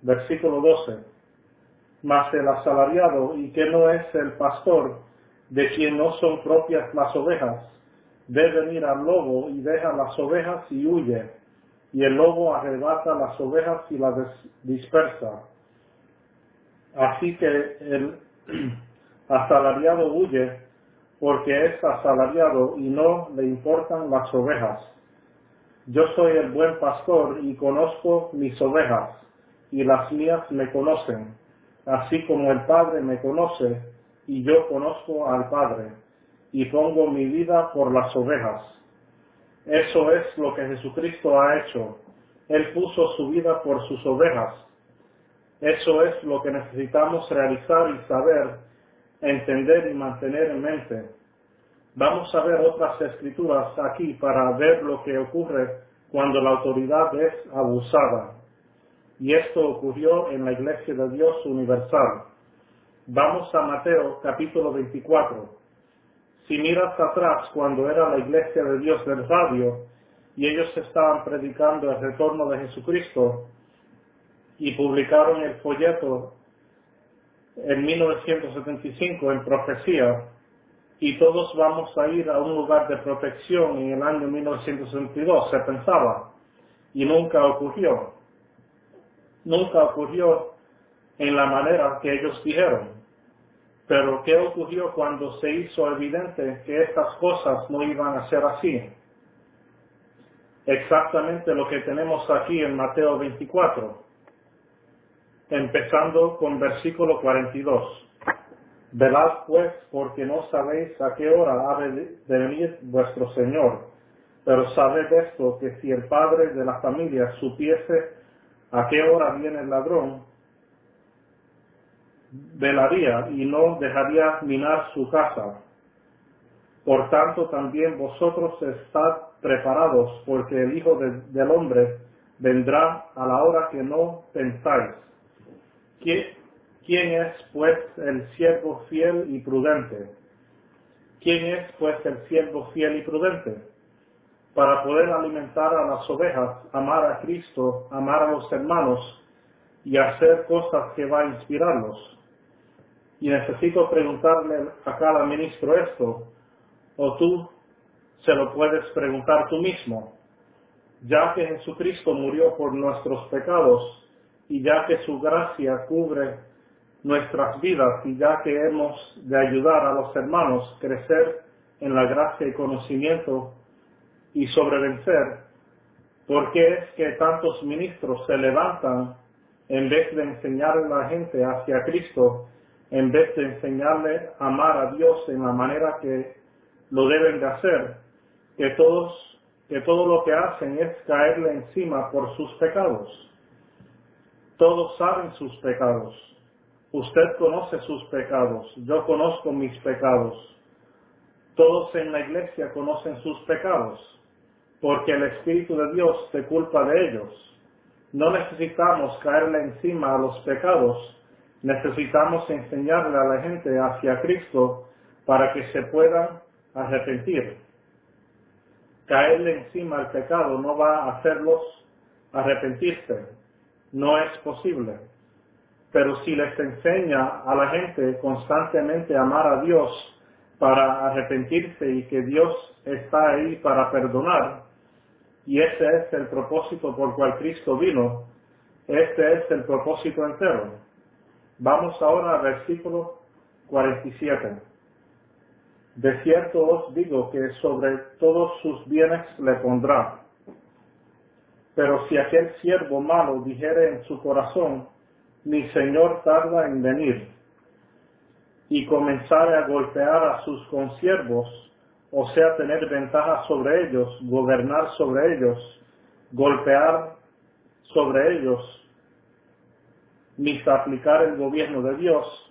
Versículo 12. Mas el asalariado, y que no es el pastor, de quien no son propias las ovejas, ve venir al lobo y deja las ovejas y huye, y el lobo arrebata las ovejas y las dispersa. Así que el asalariado huye, porque es asalariado y no le importan las ovejas. Yo soy el buen pastor y conozco mis ovejas, y las mías me conocen, así como el Padre me conoce, y yo conozco al Padre, y pongo mi vida por las ovejas. Eso es lo que Jesucristo ha hecho. Él puso su vida por sus ovejas. Eso es lo que necesitamos realizar y saber, entender y mantener en mente. Vamos a ver otras escrituras aquí para ver lo que ocurre cuando la autoridad es abusada. Y esto ocurrió en la Iglesia de Dios Universal. Vamos a Mateo capítulo 24. Si miras atrás cuando era la Iglesia de Dios del radio y ellos estaban predicando el retorno de Jesucristo y publicaron el folleto en 1975 en profecía, y todos vamos a ir a un lugar de protección en el año 1962, se pensaba, y nunca ocurrió. Nunca ocurrió en la manera que ellos dijeron. Pero ¿qué ocurrió cuando se hizo evidente que estas cosas no iban a ser así? Exactamente lo que tenemos aquí en Mateo 24, empezando con versículo 42. Velad pues, porque no sabéis a qué hora ha de venir vuestro Señor. Pero sabed esto, que si el padre de la familia supiese a qué hora viene el ladrón, velaría y no dejaría minar su casa. Por tanto, también vosotros estad preparados, porque el Hijo del Hombre vendrá a la hora que no pensáis. ¿Quién es, pues, el siervo fiel y prudente? ¿Quién es, pues, el siervo fiel y prudente? Para poder alimentar a las ovejas, amar a Cristo, amar a los hermanos y hacer cosas que va a inspirarlos. Y necesito preguntarle acá al ministro esto, o tú se lo puedes preguntar tú mismo. Ya que Jesucristo murió por nuestros pecados y ya que su gracia cubre nuestras vidas y ya que hemos de ayudar a los hermanos a crecer en la gracia y conocimiento y sobrevencer, ¿por qué es que tantos ministros se levantan en vez de enseñarle a la gente hacia Cristo, en vez de enseñarle a amar a Dios en la manera que lo deben de hacer, que todo lo que hacen es caerle encima por sus pecados? Todos saben sus pecados. Usted conoce sus pecados. Yo conozco mis pecados. Todos en la iglesia conocen sus pecados, porque el Espíritu de Dios te culpa de ellos. No necesitamos caerle encima a los pecados. Necesitamos enseñarle a la gente hacia Cristo para que se puedan arrepentir. Caerle encima al pecado no va a hacerlos arrepentirse. No es posible. Pero si les enseña a la gente constantemente a amar a Dios para arrepentirse y que Dios está ahí para perdonar, y ese es el propósito por cual Cristo vino, este es el propósito entero. Vamos ahora al versículo 47. De cierto os digo que sobre todos sus bienes le pondrá. Pero si aquel siervo malo dijere en su corazón, mi Señor tarda en venir, y comenzare a golpear a sus consiervos, o sea, tener ventaja sobre ellos, gobernar sobre ellos, golpear sobre ellos, misaplicar el gobierno de Dios,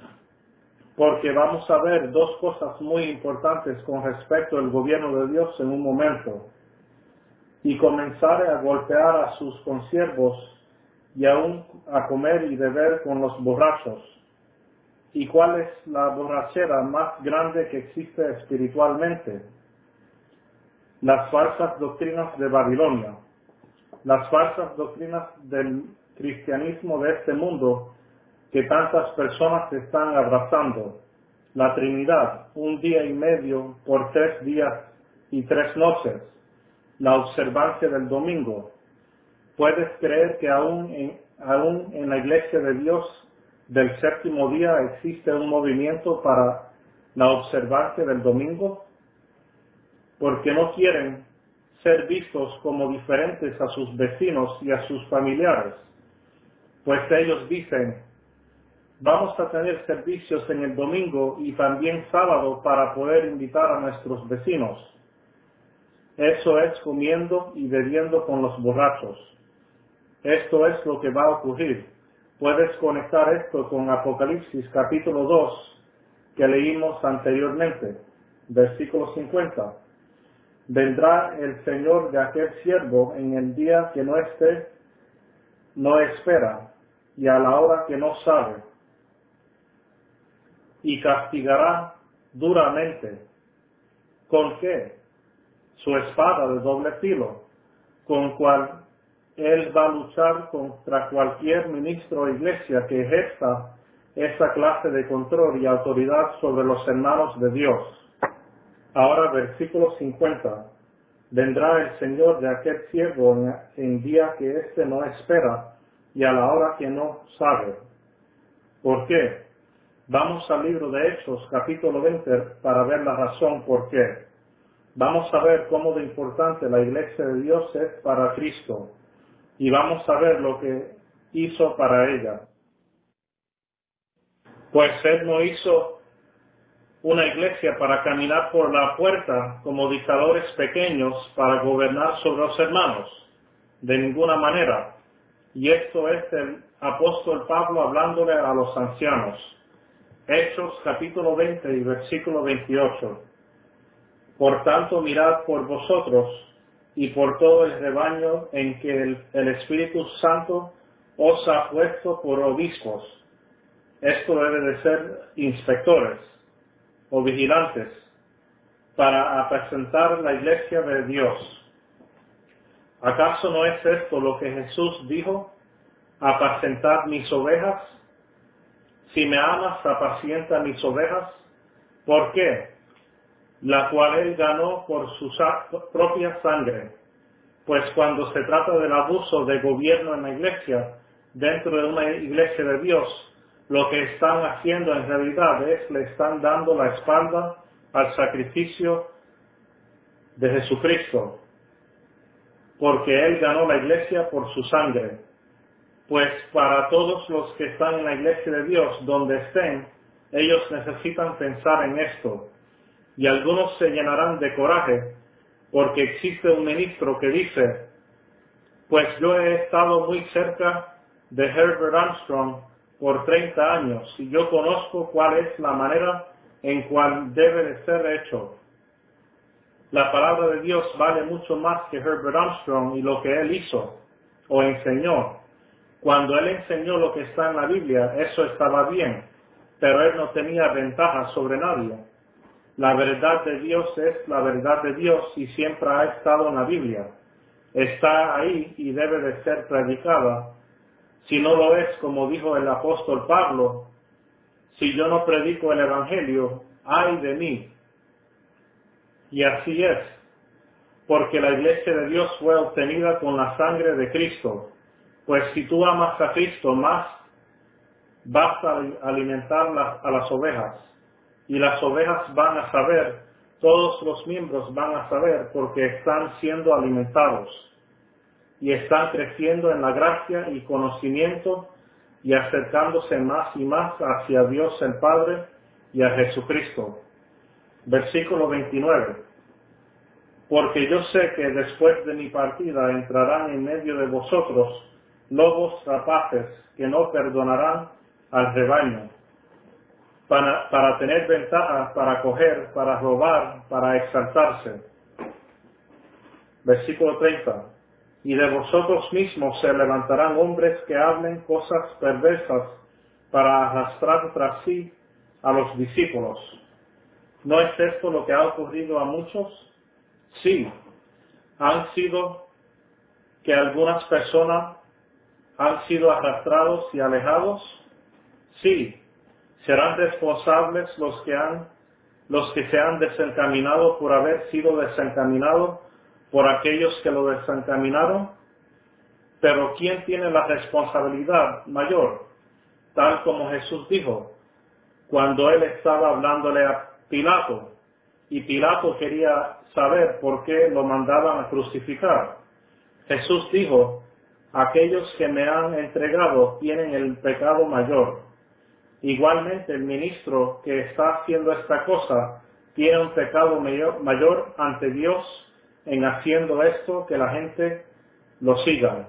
porque vamos a ver dos cosas muy importantes con respecto al gobierno de Dios en un momento, y comenzare a golpear a sus consiervos y aún a comer y beber con los borrachos. ¿Y cuál es la borrachera más grande que existe espiritualmente? Las falsas doctrinas de Babilonia. Las falsas doctrinas del cristianismo de este mundo que tantas personas están abrazando. La Trinidad, 1 día y medio por 3 días y 3 noches. La observancia del domingo. ¿Puedes creer que aún en la Iglesia de Dios del séptimo día existe un movimiento para la observancia del domingo? Porque no quieren ser vistos como diferentes a sus vecinos y a sus familiares. Pues ellos dicen, vamos a tener servicios en el domingo y también sábado para poder invitar a nuestros vecinos. Eso es comiendo y bebiendo con los borrachos. Esto es lo que va a ocurrir. Puedes conectar esto con Apocalipsis capítulo 2 que leímos anteriormente, versículo 50. Vendrá el Señor de aquel siervo en el día que no espera, y a la hora que no sabe, y castigará duramente. ¿Con qué? Su espada de doble filo, con cual él va a luchar contra cualquier ministro o iglesia que ejerza esa clase de control y autoridad sobre los hermanos de Dios. Ahora versículo 50. Vendrá el Señor de aquel siervo en día que éste no espera y a la hora que no sabe. ¿Por qué? Vamos al libro de Hechos, capítulo 20, para ver la razón por qué. Vamos a ver cómo de importante la iglesia de Dios es para Cristo. Y vamos a ver lo que hizo para ella. Pues Él no hizo una iglesia para caminar por la puerta como dictadores pequeños para gobernar sobre los hermanos. De ninguna manera. Y esto es el apóstol Pablo hablándole a los ancianos. Hechos capítulo 20 y versículo 28. Por tanto, mirad por vosotros y por todo el rebaño en que el Espíritu Santo os ha puesto por obispos. Esto debe de ser inspectores o vigilantes para apacentar la iglesia de Dios. ¿Acaso no es esto lo que Jesús dijo? Apacentar mis ovejas. Si me amas, apacienta mis ovejas. ¿Por qué? La cual él ganó por su propia sangre. Pues cuando se trata del abuso de gobierno en la iglesia, dentro de una iglesia de Dios, lo que están haciendo en realidad es le están dando la espalda al sacrificio de Jesucristo, porque él ganó la iglesia por su sangre. Pues para todos los que están en la iglesia de Dios, donde estén, ellos necesitan pensar en esto. Y algunos se llenarán de coraje, porque existe un ministro que dice, pues yo he estado muy cerca de Herbert Armstrong por 30 años, y yo conozco cuál es la manera en cual debe de ser hecho. La palabra de Dios vale mucho más que Herbert Armstrong y lo que él hizo o enseñó. Cuando él enseñó lo que está en la Biblia, eso estaba bien, pero él no tenía ventaja sobre nadie. La verdad de Dios es la verdad de Dios y siempre ha estado en la Biblia. Está ahí y debe de ser predicada. Si no lo es, como dijo el apóstol Pablo, si yo no predico el Evangelio, ¡ay de mí! Y así es, porque la iglesia de Dios fue obtenida con la sangre de Cristo. Pues si tú amas a Cristo más, vas a alimentar a las ovejas. Y las ovejas van a saber, todos los miembros van a saber porque están siendo alimentados. Y están creciendo en la gracia y conocimiento y acercándose más y más hacia Dios el Padre y a Jesucristo. Versículo 29. Porque yo sé que después de mi partida entrarán en medio de vosotros lobos rapaces que no perdonarán al rebaño, para tener ventaja, para coger, para robar, para exaltarse. Versículo 30. Y de vosotros mismos se levantarán hombres que hablen cosas perversas para arrastrar tras sí a los discípulos. ¿No es esto lo que ha ocurrido a muchos? Sí, han sido que algunas personas han sido arrastrados y alejados? Sí. ¿Serán responsables los que se han desencaminado por haber sido desencaminados por aquellos que lo desencaminaron? Pero ¿quién tiene la responsabilidad mayor? Tal como Jesús dijo, cuando él estaba hablándole a Pilato, y Pilato quería saber por qué lo mandaban a crucificar. Jesús dijo, aquellos que me han entregado tienen el pecado mayor. Igualmente el ministro que está haciendo esta cosa tiene un pecado mayor ante Dios en haciendo esto, que la gente lo siga.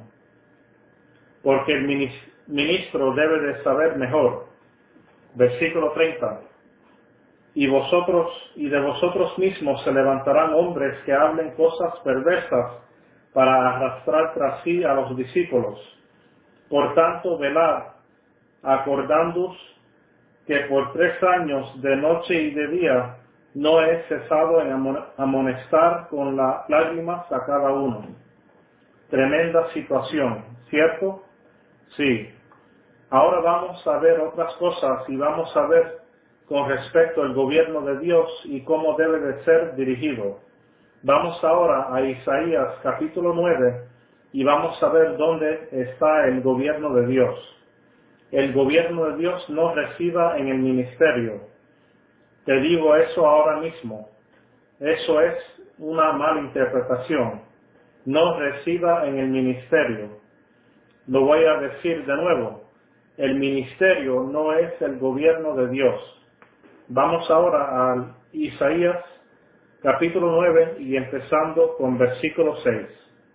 Porque el ministro debe de saber mejor. Versículo 30. Y de vosotros mismos se levantarán hombres que hablen cosas perversas para arrastrar tras sí a los discípulos. Por tanto, velad, acordándoos que por 3 años, de noche y de día, no he cesado en amonestar con las lágrimas a cada uno. Tremenda situación, ¿cierto? Sí. Ahora vamos a ver otras cosas y vamos a ver con respecto al gobierno de Dios y cómo debe de ser dirigido. Vamos ahora a Isaías capítulo 9 y vamos a ver dónde está el gobierno de Dios. El gobierno de Dios no resida en el ministerio. Te digo eso ahora mismo. Eso es una mala interpretación. No resida en el ministerio. Lo voy a decir de nuevo. El ministerio no es el gobierno de Dios. Vamos ahora a Isaías capítulo 9 y empezando con versículo 6.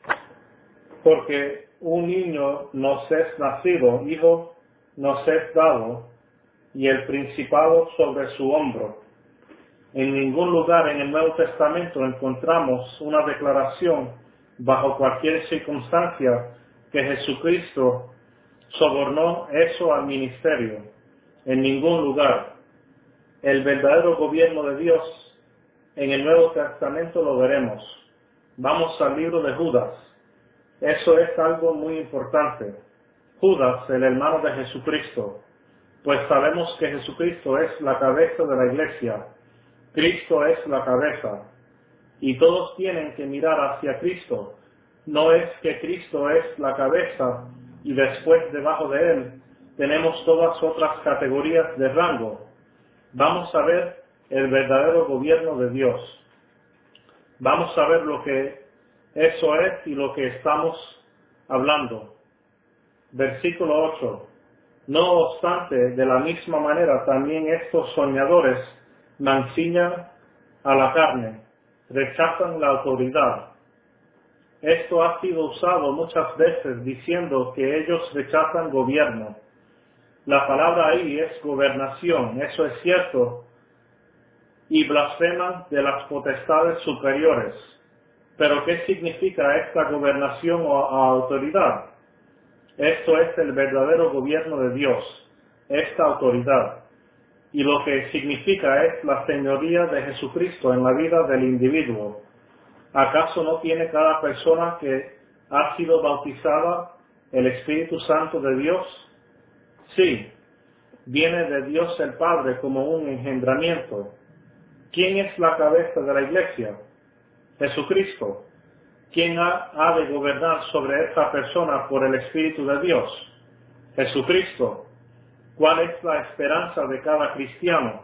Porque un niño nos es nacido, hijo nos es dado, y el principado sobre su hombro. En ningún lugar en el Nuevo Testamento encontramos una declaración bajo cualquier circunstancia que Jesucristo sobornó eso al ministerio. En ningún lugar. El verdadero gobierno de Dios en el Nuevo Testamento lo veremos. Vamos al libro de Judas. Eso es algo muy importante. Judas, el hermano de Jesucristo. Pues sabemos que Jesucristo es la cabeza de la iglesia. Cristo es la cabeza. Y todos tienen que mirar hacia Cristo. No es que Cristo es la cabeza y después debajo de él tenemos todas otras categorías de rango. Vamos a ver el verdadero gobierno de Dios. Vamos a ver lo que eso es y lo que estamos hablando. Versículo 8. No obstante, de la misma manera también estos soñadores mancillan a la carne, rechazan la autoridad. Esto ha sido usado muchas veces diciendo que ellos rechazan gobierno. La palabra ahí es gobernación, eso es cierto, y blasfeman de las potestades superiores. Pero ¿qué significa esta gobernación o autoridad? Esto es el verdadero gobierno de Dios, esta autoridad. Y lo que significa es la señoría de Jesucristo en la vida del individuo. ¿Acaso no tiene cada persona que ha sido bautizada el Espíritu Santo de Dios? Sí, viene de Dios el Padre como un engendramiento. ¿Quién es la cabeza de la iglesia? Jesucristo. ¿Quién ha de gobernar sobre esta persona por el Espíritu de Dios? Jesucristo. ¿Cuál es la esperanza de cada cristiano?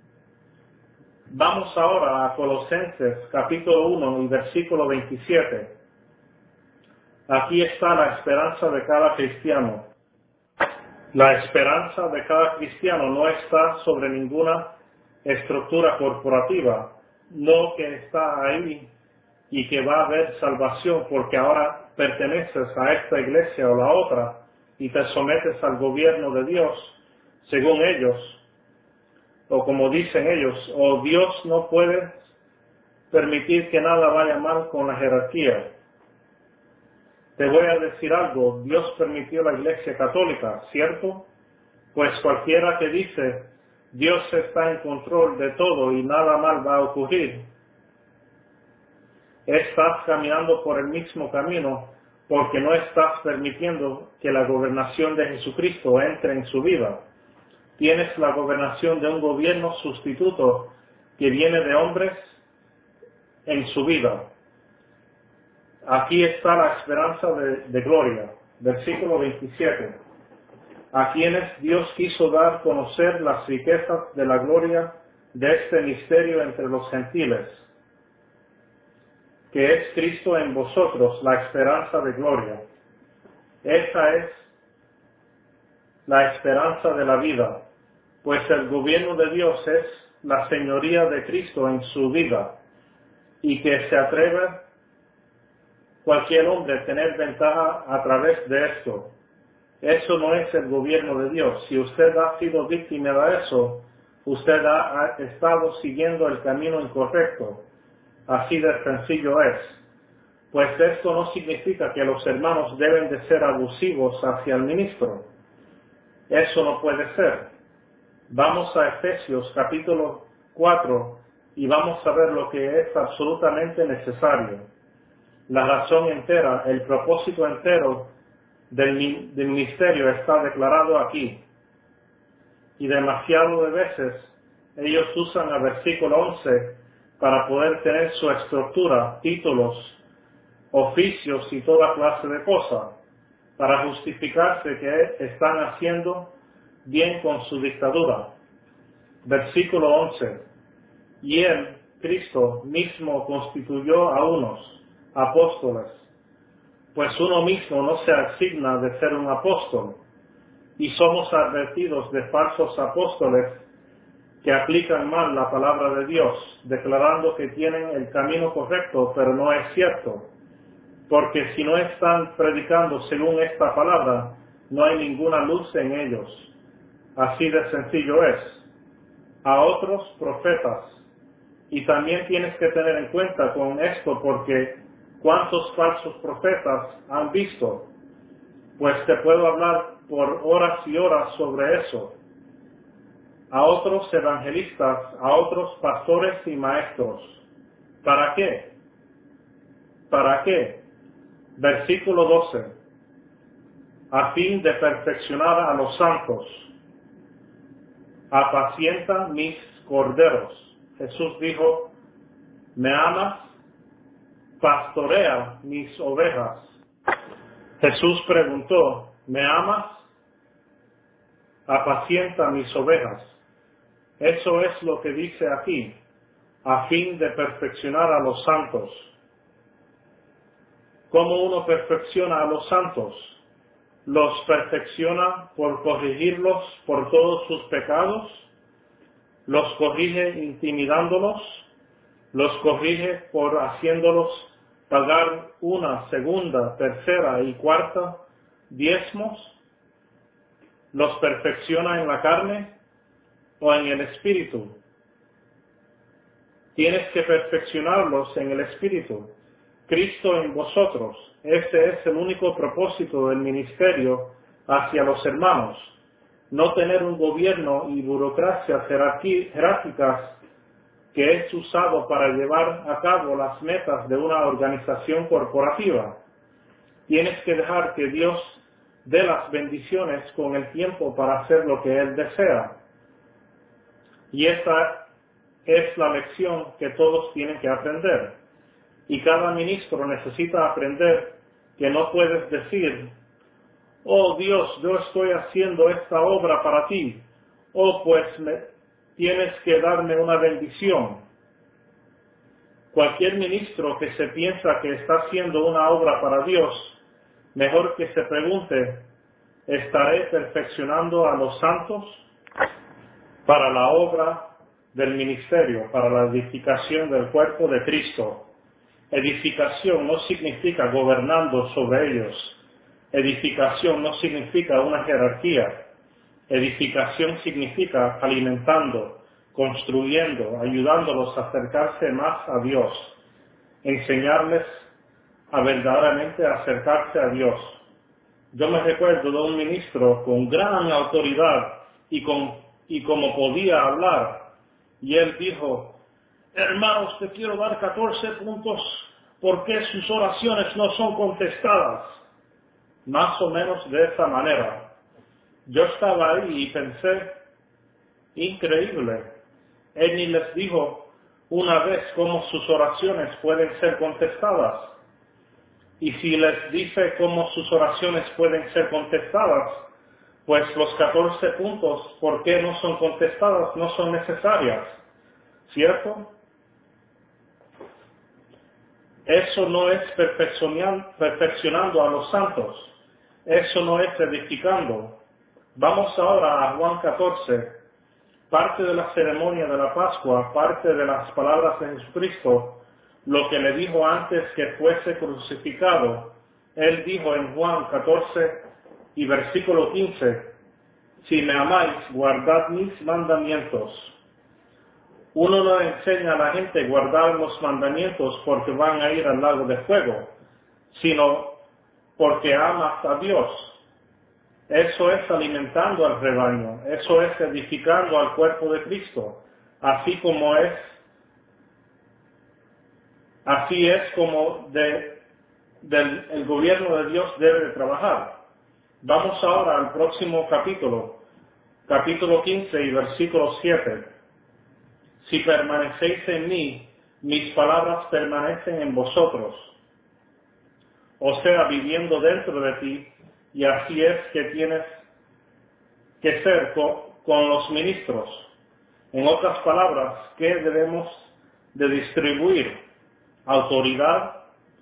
Vamos ahora a Colosenses capítulo 1 y versículo 27. Aquí está la esperanza de cada cristiano. La esperanza de cada cristiano no está sobre ninguna estructura corporativa, no que está ahí y que va a haber salvación porque ahora perteneces a esta iglesia o la otra y te sometes al gobierno de Dios, según ellos, o como dicen ellos, o Dios no puede permitir que nada vaya mal con la jerarquía. Te voy a decir algo, Dios permitió la iglesia católica, ¿cierto? Pues cualquiera que dice, Dios está en control de todo y nada mal va a ocurrir, estás caminando por el mismo camino porque no estás permitiendo que la gobernación de Jesucristo entre en su vida. Tienes la gobernación de un gobierno sustituto que viene de hombres en su vida. Aquí está la esperanza de gloria. Versículo 27. A quienes Dios quiso dar a conocer las riquezas de la gloria de este misterio entre los gentiles, que es Cristo en vosotros, la esperanza de gloria. Esa es la esperanza de la vida, pues el gobierno de Dios es la señoría de Cristo en su vida, y que se atreve cualquier hombre a tener ventaja a través de esto. Eso no es el gobierno de Dios. Si usted ha sido víctima de eso, usted ha estado siguiendo el camino incorrecto. Así de sencillo es. Pues esto no significa que los hermanos deben de ser abusivos hacia el ministro. Eso no puede ser. Vamos a Efesios capítulo 4 y vamos a ver lo que es absolutamente necesario. La razón entera, el propósito entero del ministerio está declarado aquí. Y demasiado de veces ellos usan el versículo 11 para poder tener su estructura, títulos, oficios y toda clase de cosas, para justificarse que están haciendo bien con su dictadura. Versículo 11. Y él, Cristo mismo, constituyó a unos apóstoles, pues uno mismo no se asigna de ser un apóstol, y somos advertidos de falsos apóstoles que aplican mal la palabra de Dios, declarando que tienen el camino correcto, pero no es cierto, porque si no están predicando según esta palabra, no hay ninguna luz en ellos. Así de sencillo es. A otros profetas. Y también tienes que tener en cuenta con esto, porque ¿cuántos falsos profetas han visto? Pues te puedo hablar por horas y horas sobre eso. A otros evangelistas, a otros pastores y maestros. ¿Para qué? ¿Para qué? Versículo 12. A fin de perfeccionar a los santos. Apacienta mis corderos. Jesús dijo, ¿me amas? Pastorea mis ovejas. Jesús preguntó, ¿me amas? Apacienta mis ovejas. Eso es lo que dice aquí, a fin de perfeccionar a los santos. ¿Cómo uno perfecciona a los santos? Los perfecciona por corregirlos por todos sus pecados, los corrige intimidándolos, los corrige por haciéndolos pagar una, segunda, tercera y cuarta diezmos, los perfecciona en la carne o en el espíritu. Tienes que perfeccionarlos en el espíritu. Cristo en vosotros. Ese es el único propósito del ministerio hacia los hermanos. No tener un gobierno y burocracias jerárquicas que es usado para llevar a cabo las metas de una organización corporativa. Tienes que dejar que Dios dé las bendiciones con el tiempo para hacer lo que Él desea. Y esa es la lección que todos tienen que aprender. Y cada ministro necesita aprender que no puedes decir, oh Dios, yo estoy haciendo esta obra para ti, oh pues tienes que darme una bendición. Cualquier ministro que se piensa que está haciendo una obra para Dios, mejor que se pregunte, ¿estaré perfeccionando a los santos para la obra del ministerio, para la edificación del cuerpo de Cristo? Edificación no significa gobernando sobre ellos. Edificación no significa una jerarquía. Edificación significa alimentando, construyendo, ayudándolos a acercarse más a Dios, enseñarles a verdaderamente acercarse a Dios. Yo me recuerdo de un ministro con gran autoridad y como podía hablar, y él dijo, hermanos, te quiero dar 14 puntos ¿Por qué sus oraciones no son contestadas? Más o menos de esa manera. Yo estaba ahí y pensé, increíble. Él ni les dijo una vez cómo sus oraciones pueden ser contestadas. Y si les dice cómo sus oraciones pueden ser contestadas, pues los 14 puntos, ¿por qué no son contestadas? No son necesarias, ¿cierto? Eso no es perfeccionando a los santos. Eso no es edificando. Vamos ahora a Juan 14, parte de la ceremonia de la Pascua, parte de las palabras de Jesucristo, lo que le dijo antes que fuese crucificado. Él dijo en Juan 14 y versículo 15, si me amáis, guardad mis mandamientos. Uno no enseña a la gente a guardar los mandamientos porque van a ir al lago de fuego, sino porque amas a Dios. Eso es alimentando al rebaño, eso es edificando al cuerpo de Cristo, así es como el gobierno de Dios debe de trabajar. Vamos ahora al próximo capítulo 15 y versículo 7. Si permanecéis en mí, mis palabras permanecen en vosotros. O sea, viviendo dentro de ti, y así es que tienes que ser con los ministros. En otras palabras, ¿qué debemos de distribuir? ¿Autoridad?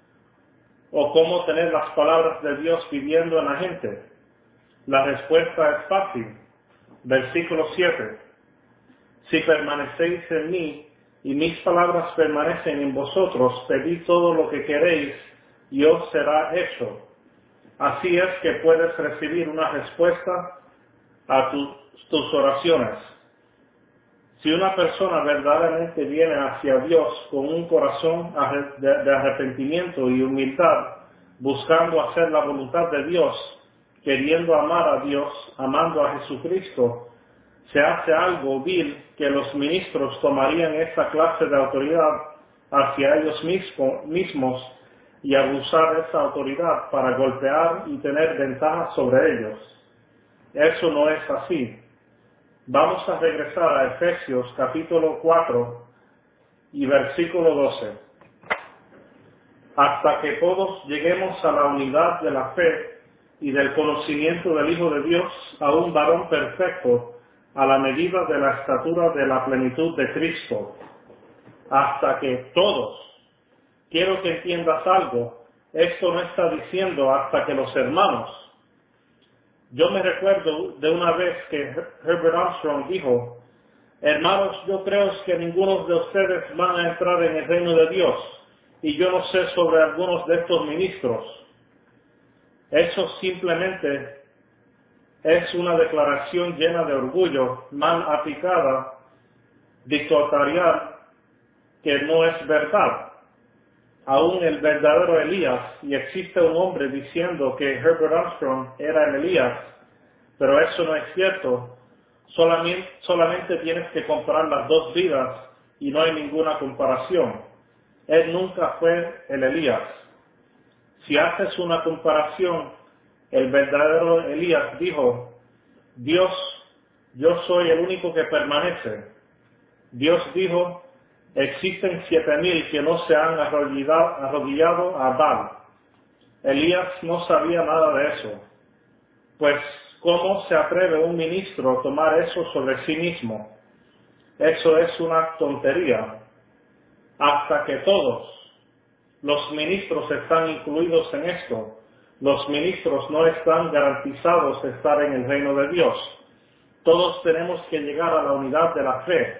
¿O cómo tener las palabras de Dios viviendo en la gente? La respuesta es fácil. Versículo 7. Si permanecéis en mí y mis palabras permanecen en vosotros, pedid todo lo que queréis y os será hecho. Así es que puedes recibir una respuesta a tus oraciones. Si una persona verdaderamente viene hacia Dios con un corazón de arrepentimiento y humildad, buscando hacer la voluntad de Dios, queriendo amar a Dios, amando a Jesucristo, se hace algo vil que los ministros tomarían esa clase de autoridad hacia ellos mismos y abusar esa autoridad para golpear y tener ventaja sobre ellos. Eso no es así. Vamos a regresar a Efesios capítulo 4 y versículo 12. Hasta que todos lleguemos a la unidad de la fe y del conocimiento del Hijo de Dios, a un varón perfecto, a la medida de la estatura de la plenitud de Cristo. Hasta que todos. Quiero que entiendas algo. Esto no está diciendo hasta que los hermanos. Yo me recuerdo de una vez que Herbert Armstrong dijo, hermanos, yo creo que ninguno de ustedes van a entrar en el reino de Dios, y yo no sé sobre algunos de estos ministros. Eso simplemente es una declaración llena de orgullo, mal aplicada, dictatorial, que no es verdad. Aún el verdadero Elías, y existe un hombre diciendo que Herbert Armstrong era el Elías, pero eso no es cierto. Solamente tienes que comparar las dos vidas y no hay ninguna comparación. Él nunca fue el Elías. Si haces una comparación, el verdadero Elías dijo, Dios, yo soy el único que permanece. Dios dijo, existen 7,000 que no se han arrodillado a Baal. Elías no sabía nada de eso. Pues, ¿cómo se atreve un ministro a tomar eso sobre sí mismo? Eso es una tontería. Hasta que todos los ministros están incluidos en esto, los ministros no están garantizados de estar en el reino de Dios. Todos tenemos que llegar a la unidad de la fe.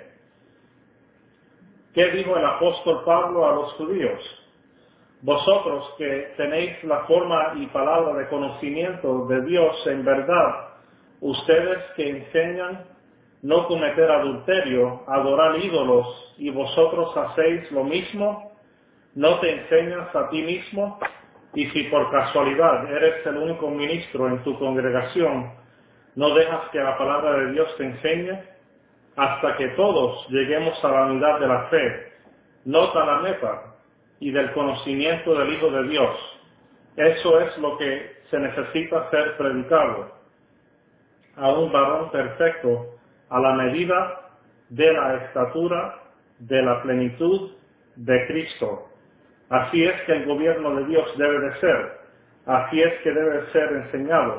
¿Qué dijo el apóstol Pablo a los judíos? Vosotros que tenéis la forma y palabra de conocimiento de Dios en verdad, ustedes que enseñan no cometer adulterio, adorar ídolos, y vosotros hacéis lo mismo, ¿no te enseñas a ti mismo? Y si por casualidad eres el único ministro en tu congregación, ¿no dejas que la palabra de Dios te enseñe? Hasta que todos lleguemos a la unidad de la fe. Nota la meta. y del conocimiento del Hijo de Dios. Eso es lo que se necesita ser predicado a un varón perfecto, a la medida de la estatura de la plenitud de Cristo. Así es que el gobierno de Dios debe de ser, así es que debe ser enseñado,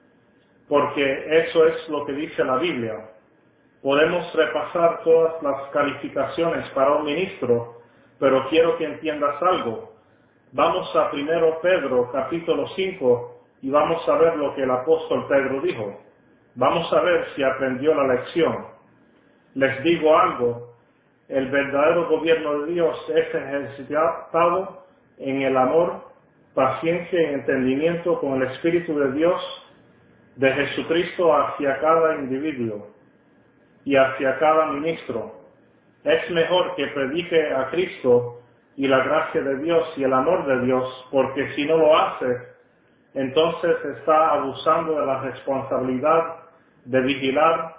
porque eso es lo que dice la Biblia. Podemos repasar todas las calificaciones para un ministro, pero quiero que entiendas algo. Vamos a 1 Pedro capítulo 5 y vamos a ver lo que el apóstol Pedro dijo. Vamos a ver si aprendió la lección. Les digo algo, el verdadero gobierno de Dios es ejercitado en el amor, paciencia y entendimiento con el Espíritu de Dios, de Jesucristo hacia cada individuo y hacia cada ministro. Es mejor que predique a Cristo y la gracia de Dios y el amor de Dios, porque si no lo hace, entonces está abusando de la responsabilidad de vigilar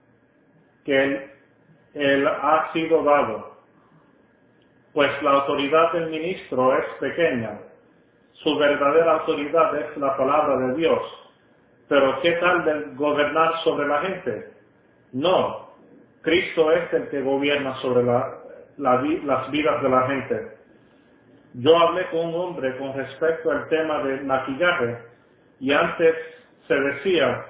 que él ha sido dado. Pues la autoridad del ministro es pequeña. Su verdadera autoridad es la palabra de Dios. Pero ¿qué tal de gobernar sobre la gente? No. Cristo es el que gobierna sobre las vidas de la gente. Yo hablé con un hombre con respecto al tema del maquillaje y antes se decía,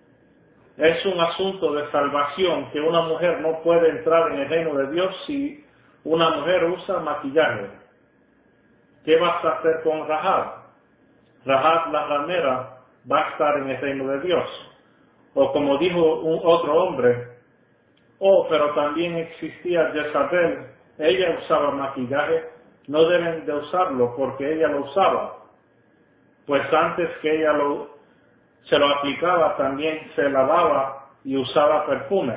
es un asunto de salvación que una mujer no puede entrar en el reino de Dios si una mujer usa maquillaje. ¿Qué vas a hacer con Rahab? Rahab la ramera va a estar en el reino de Dios. O como dijo otro hombre, pero también existía Jezabel, ella usaba maquillaje, no deben de usarlo porque ella lo usaba. Pues antes que ella se lo aplicaba, también se lavaba y usaba perfume.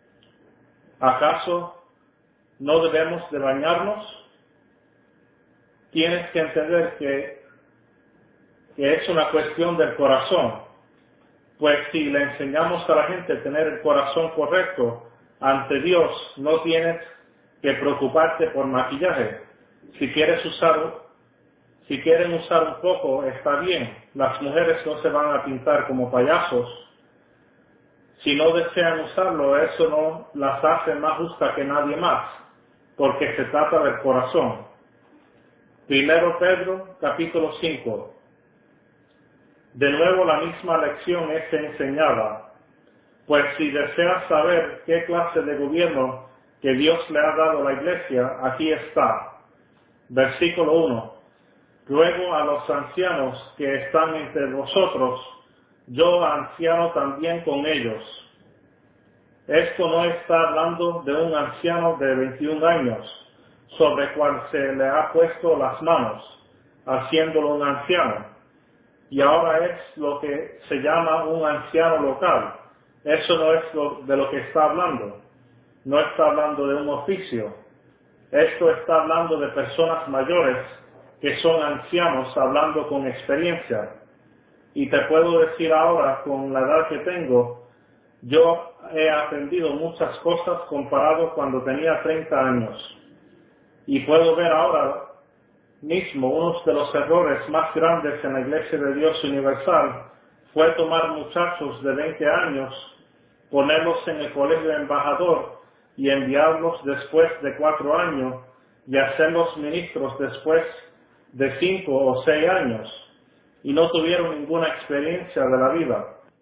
¿Acaso no debemos de bañarnos? Tienes que entender que es una cuestión del corazón. Pues si le enseñamos a la gente a tener el corazón correcto ante Dios, no tienes que preocuparte por maquillaje. Si quieren usar un poco, está bien. Las mujeres no se van a pintar como payasos. Si no desean usarlo, eso no las hace más justas que nadie más, porque se trata del corazón. 1 Pedro capítulo 5. De nuevo la misma lección es enseñada, pues si deseas saber qué clase de gobierno que Dios le ha dado a la iglesia, aquí está. Versículo 1. Ruego a los ancianos que están entre vosotros, yo anciano también con ellos. Esto no está hablando de un anciano de 21 años, sobre el cual se le ha puesto las manos, haciéndolo un anciano. Y ahora es lo que se llama un anciano local. Eso no es de lo que está hablando. No está hablando de un oficio. Esto está hablando de personas mayores que son ancianos hablando con experiencia. Y te puedo decir ahora, con la edad que tengo, yo he aprendido muchas cosas comparado cuando tenía 30 años. Y puedo ver ahora mismo uno de los errores más grandes en la Iglesia de Dios Universal fue tomar muchachos de 20 años, ponerlos en el colegio de embajador y enviarlos después de 4 años y hacerlos ministros después de 5 o 6 años. Y no tuvieron ninguna experiencia de la vida.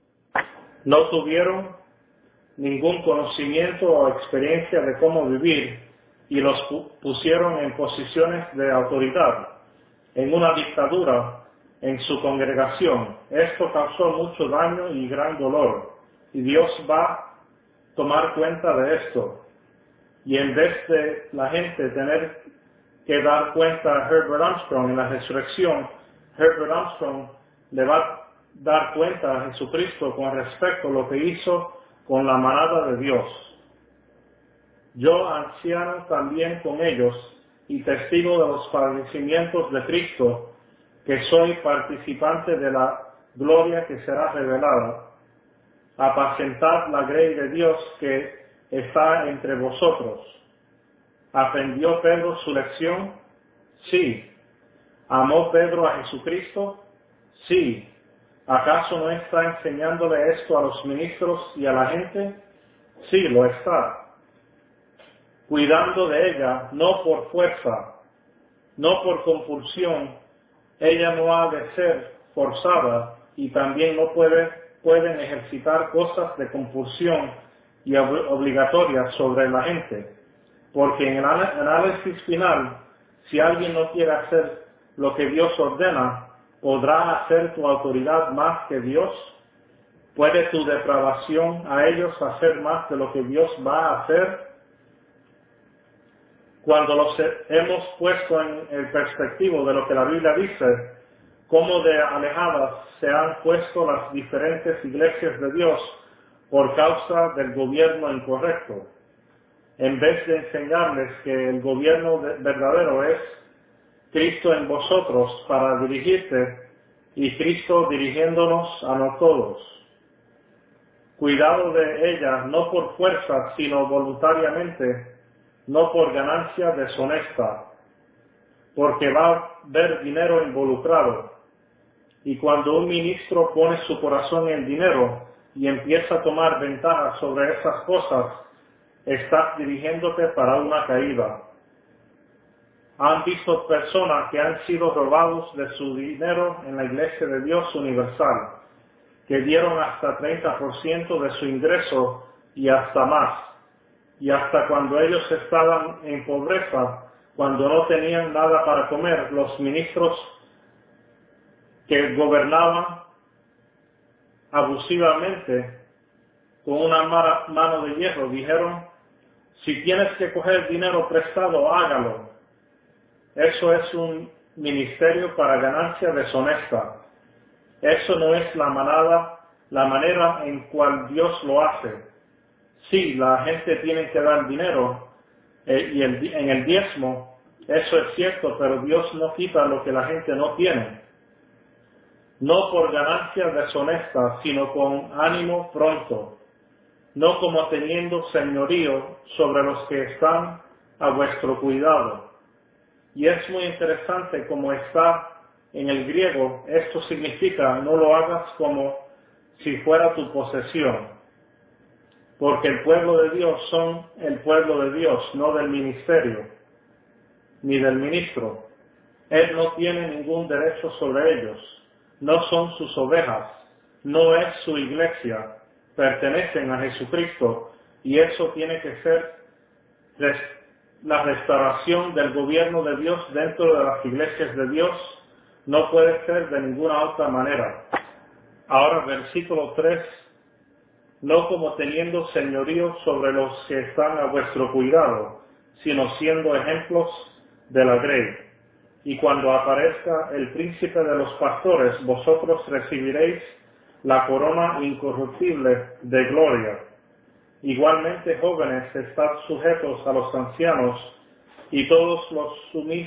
No tuvieron ningún conocimiento o experiencia de cómo vivir y los pusieron en posiciones de autoridad, en una dictadura en su congregación. Esto causó mucho daño y gran dolor, y Dios va a tomar cuenta de esto. Y en vez de la gente tener que dar cuenta a Herbert Armstrong en la resurrección, Herbert Armstrong le va a dar cuenta a Jesucristo con respecto a lo que hizo con la manada de Dios. Yo, anciano también con ellos, y testigo de los padecimientos de Cristo, que soy participante de la gloria que será revelada, apacentad la grey de Dios que está entre vosotros. ¿Aprendió Pedro su lección? Sí. ¿Amó Pedro a Jesucristo? Sí. ¿Acaso no está enseñándole esto a los ministros y a la gente? Sí, lo está. Cuidando de ella, no por fuerza, no por compulsión. Ella no ha de ser forzada y también no pueden ejercitar cosas de compulsión y obligatorias sobre la gente. Porque en el análisis final, si alguien no quiere hacer lo que Dios ordena, ¿podrá hacer tu autoridad más que Dios? ¿Puede tu depravación a ellos hacer más de lo que Dios va a hacer? Cuando los hemos puesto en el perspectivo de lo que la Biblia dice, cómo de alejadas se han puesto las diferentes iglesias de Dios por causa del gobierno incorrecto, en vez de enseñarles que el gobierno verdadero es Cristo en vosotros para dirigirte y Cristo dirigiéndonos a nosotros. Cuidado de ella, no por fuerza, sino voluntariamente, no por ganancia deshonesta, porque va a haber dinero involucrado. Y cuando un ministro pone su corazón en dinero y empieza a tomar ventaja sobre esas cosas, estás dirigiéndote para una caída. Han visto personas que han sido robados de su dinero en la Iglesia de Dios Universal, que dieron hasta 30% de su ingreso y hasta más. Y hasta cuando ellos estaban en pobreza, cuando no tenían nada para comer, los ministros que gobernaban abusivamente con una mano de hierro dijeron, si tienes que coger dinero prestado, hágalo. Eso es un ministerio para ganancia deshonesta. Eso no es la manera en cual Dios lo hace. Sí, la gente tiene que dar dinero en el diezmo, eso es cierto, pero Dios no quita lo que la gente no tiene. No por ganancia deshonesta, sino con ánimo pronto, no como teniendo señorío sobre los que están a vuestro cuidado. Y es muy interesante como está en el griego, esto significa no lo hagas como si fuera tu posesión. Porque el pueblo de Dios son el pueblo de Dios, no del ministerio, ni del ministro. Él no tiene ningún derecho sobre ellos. No son sus ovejas, no es su iglesia. Pertenecen a Jesucristo y eso tiene que ser la restauración del gobierno de Dios dentro de las iglesias de Dios. No puede ser de ninguna otra manera. Ahora, versículo 3. No como teniendo señorío sobre los que están a vuestro cuidado, sino siendo ejemplos de la grey. Y cuando aparezca el príncipe de los pastores, vosotros recibiréis la corona incorruptible de gloria. Igualmente, jóvenes, estad sujetos a los ancianos, y todos los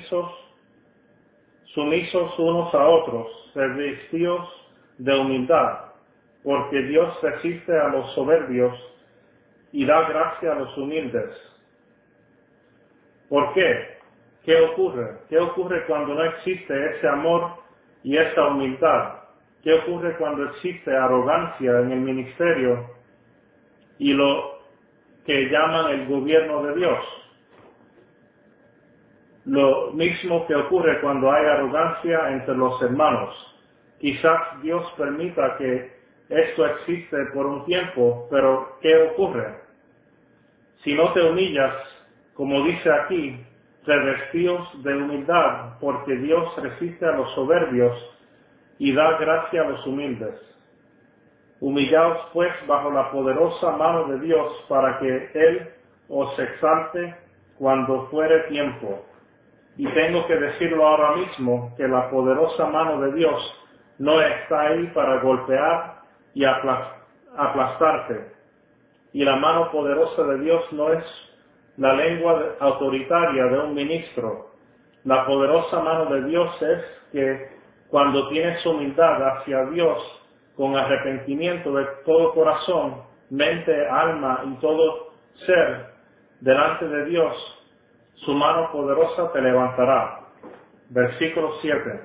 sumisos unos a otros, revestidos de humildad, porque Dios resiste a los soberbios y da gracia a los humildes. ¿Por qué? ¿Qué ocurre? ¿Qué ocurre cuando no existe ese amor y esa humildad? ¿Qué ocurre cuando existe arrogancia en el ministerio y lo que llaman el gobierno de Dios? Lo mismo que ocurre cuando hay arrogancia entre los hermanos. Quizás Dios permita que esto existe por un tiempo, pero ¿qué ocurre? Si no te humillas, como dice aquí, revestidos de humildad, porque Dios resiste a los soberbios y da gracia a los humildes. Humillaos pues bajo la poderosa mano de Dios para que Él os exalte cuando fuere tiempo. Y tengo que decirlo ahora mismo, que la poderosa mano de Dios no está ahí para golpear y aplastarte. Y la mano poderosa de Dios no es la lengua autoritaria de un ministro. La poderosa mano de Dios es que cuando tienes humildad hacia Dios, con arrepentimiento de todo corazón, mente, alma y todo ser, delante de Dios, su mano poderosa te levantará. Versículo 7.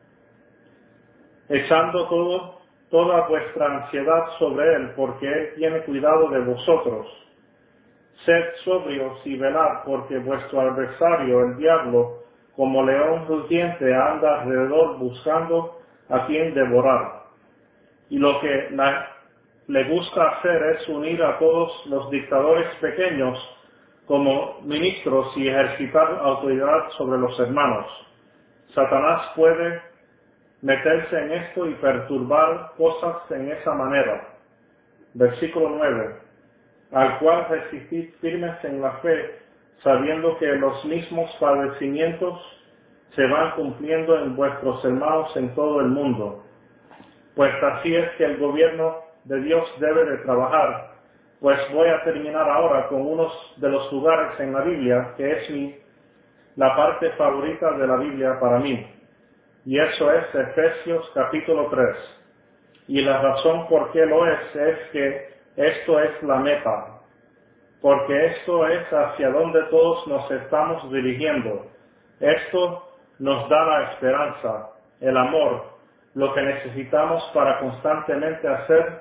Echando toda vuestra ansiedad sobre Él, porque Él tiene cuidado de vosotros. Sed sobrios y velad, porque vuestro adversario, el diablo, como león rugiente, anda alrededor buscando a quien devorar. Y lo que le gusta hacer es unir a todos los dictadores pequeños como ministros y ejercitar autoridad sobre los hermanos. Satanás puede meterse en esto y perturbar cosas en esa manera. Versículo 9. Al cual resistid firmes en la fe, sabiendo que los mismos padecimientos se van cumpliendo en vuestros hermanos en todo el mundo. Pues así es que el gobierno de Dios debe de trabajar. Pues voy a terminar ahora con unos de los lugares en la Biblia que es la parte favorita de la Biblia para mí. Y eso es Efesios capítulo 3. Y la razón por qué lo es que esto es la meta. Porque esto es hacia donde todos nos estamos dirigiendo. Esto nos da la esperanza, el amor, lo que necesitamos para constantemente hacer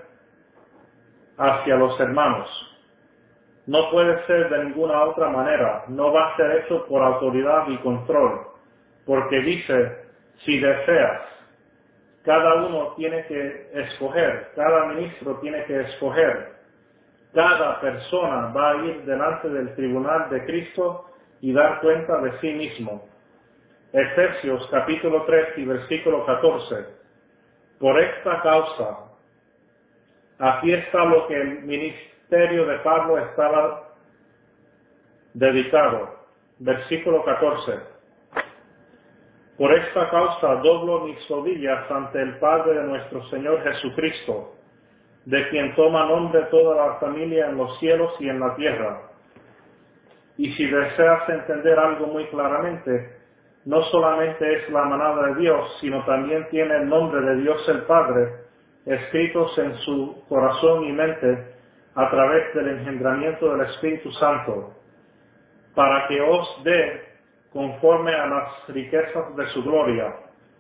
hacia los hermanos. No puede ser de ninguna otra manera, no va a ser hecho por autoridad y control, porque dice, si deseas, cada uno tiene que escoger, cada ministro tiene que escoger, cada persona va a ir delante del tribunal de Cristo y dar cuenta de sí mismo. Efesios capítulo 3 y versículo 14. Por esta causa, aquí está lo que el ministerio de Pablo estaba dedicado. Versículo 14. Por esta causa doblo mis rodillas ante el Padre de nuestro Señor Jesucristo, de quien toma nombre toda la familia en los cielos y en la tierra. Y si deseas entender algo muy claramente, no solamente es la manada de Dios, sino también tiene el nombre de Dios el Padre, escritos en su corazón y mente a través del engendramiento del Espíritu Santo, para que os dé conforme a las riquezas de su gloria.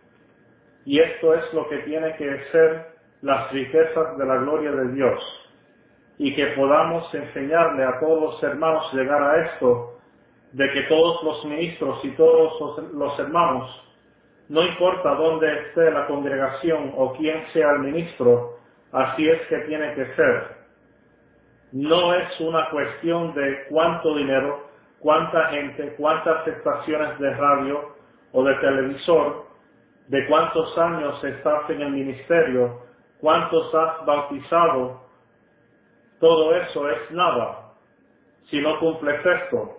Y esto es lo que tiene que ser las riquezas de la gloria de Dios, y que podamos enseñarle a todos los hermanos llegar a esto, de que todos los ministros y todos los hermanos, no importa dónde esté la congregación o quién sea el ministro, así es que tiene que ser. No es una cuestión de cuánto dinero, cuánta gente, cuántas estaciones de radio o de televisor, de cuántos años estás en el ministerio, cuántos has bautizado. Todo eso es nada si no cumples esto.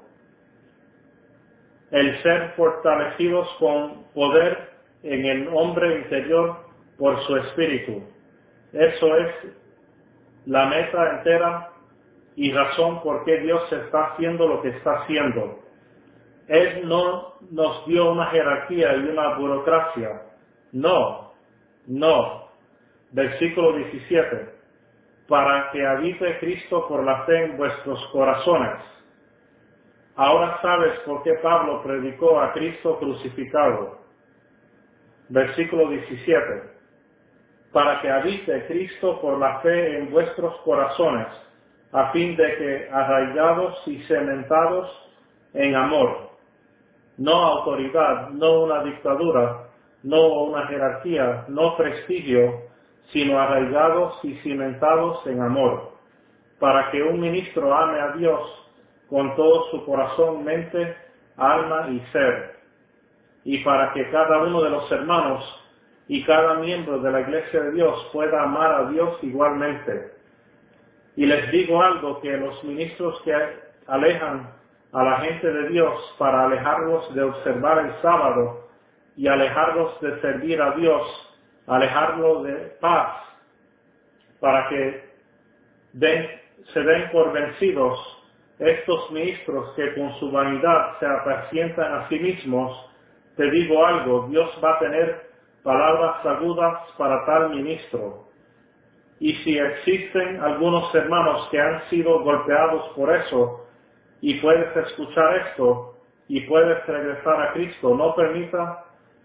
El ser fortalecidos con poder en el hombre interior por su espíritu. Eso es la meta entera y razón por qué Dios está haciendo lo que está haciendo. Él no nos dio una jerarquía y una burocracia. No. Versículo 17. Para que habite Cristo por la fe en vuestros corazones. Ahora sabes por qué Pablo predicó a Cristo crucificado. Versículo 17. Para que habite Cristo por la fe en vuestros corazones, a fin de que, arraigados y cementados en amor, no autoridad, no una dictadura, no una jerarquía, no prestigio, sino arraigados y cimentados en amor, para que un ministro ame a Dios con todo su corazón, mente, alma y ser, y para que cada uno de los hermanos y cada miembro de la Iglesia de Dios pueda amar a Dios igualmente. Y les digo algo, que los ministros que alejan a la gente de Dios para alejarlos de observar el sábado y alejarlos de servir a Dios, alejarlos de paz, para que se den por vencidos, estos ministros que con su vanidad se apacientan a sí mismos, te digo algo, Dios va a tener palabras agudas para tal ministro. Y si existen algunos hermanos que han sido golpeados por eso, y puedes escuchar esto, y puedes regresar a Cristo, no permita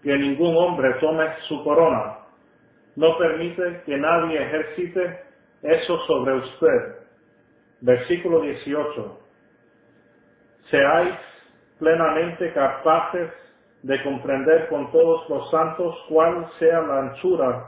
que ningún hombre tome su corona. No permite que nadie ejercite eso sobre usted. Versículo 18. Seáis plenamente capaces de comprender con todos los santos cuál sea la anchura,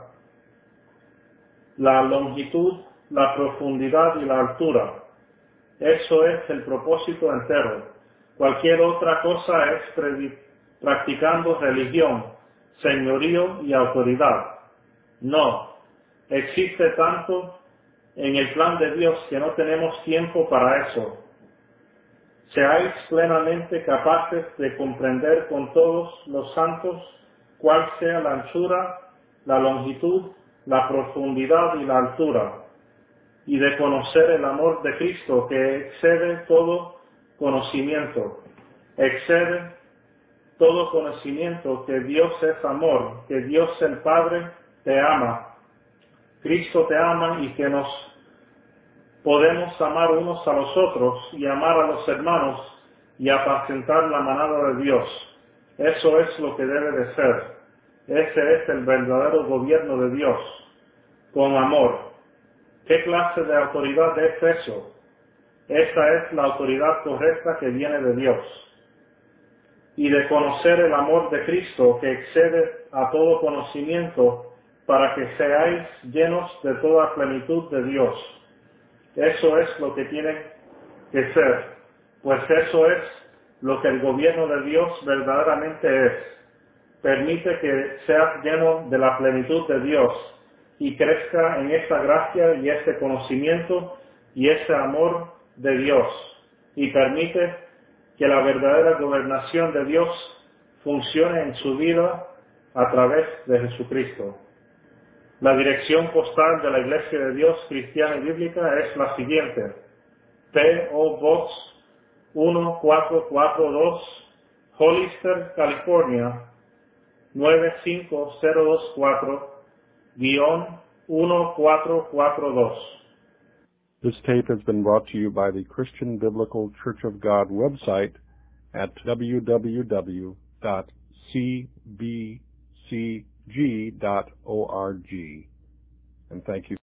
la longitud, la profundidad y la altura. Eso es el propósito entero. Cualquier otra cosa es practicando religión, señorío y autoridad. No, existe tanto en el plan de Dios que no tenemos tiempo para eso. Seáis plenamente capaces de comprender con todos los santos cuál sea la anchura, la longitud, la profundidad y la altura, y de conocer el amor de Cristo que excede todo conocimiento. Excede todo conocimiento, que Dios es amor, que Dios el Padre te ama, Cristo te ama, y que nos podemos amar unos a los otros y amar a los hermanos y apacentar la manada de Dios. Eso es lo que debe de ser. Ese es el verdadero gobierno de Dios, con amor. ¿Qué clase de autoridad es eso? Esa es la autoridad correcta que viene de Dios. Y de conocer el amor de Cristo que excede a todo conocimiento, para que seáis llenos de toda plenitud de Dios. Eso es lo que tiene que ser, pues eso es lo que el gobierno de Dios verdaderamente es. Permite que seas lleno de la plenitud de Dios y crezca en esa gracia y ese conocimiento y ese amor de Dios, y permite que la verdadera gobernación de Dios funcione en su vida a través de Jesucristo. La dirección postal de la Iglesia de Dios Cristiana y Bíblica es la siguiente: P.O. Box 1442, Hollister, California 95024-1442. This tape has been brought to you by the Christian Biblical Church of God website at www.cbcg.org. And thank you.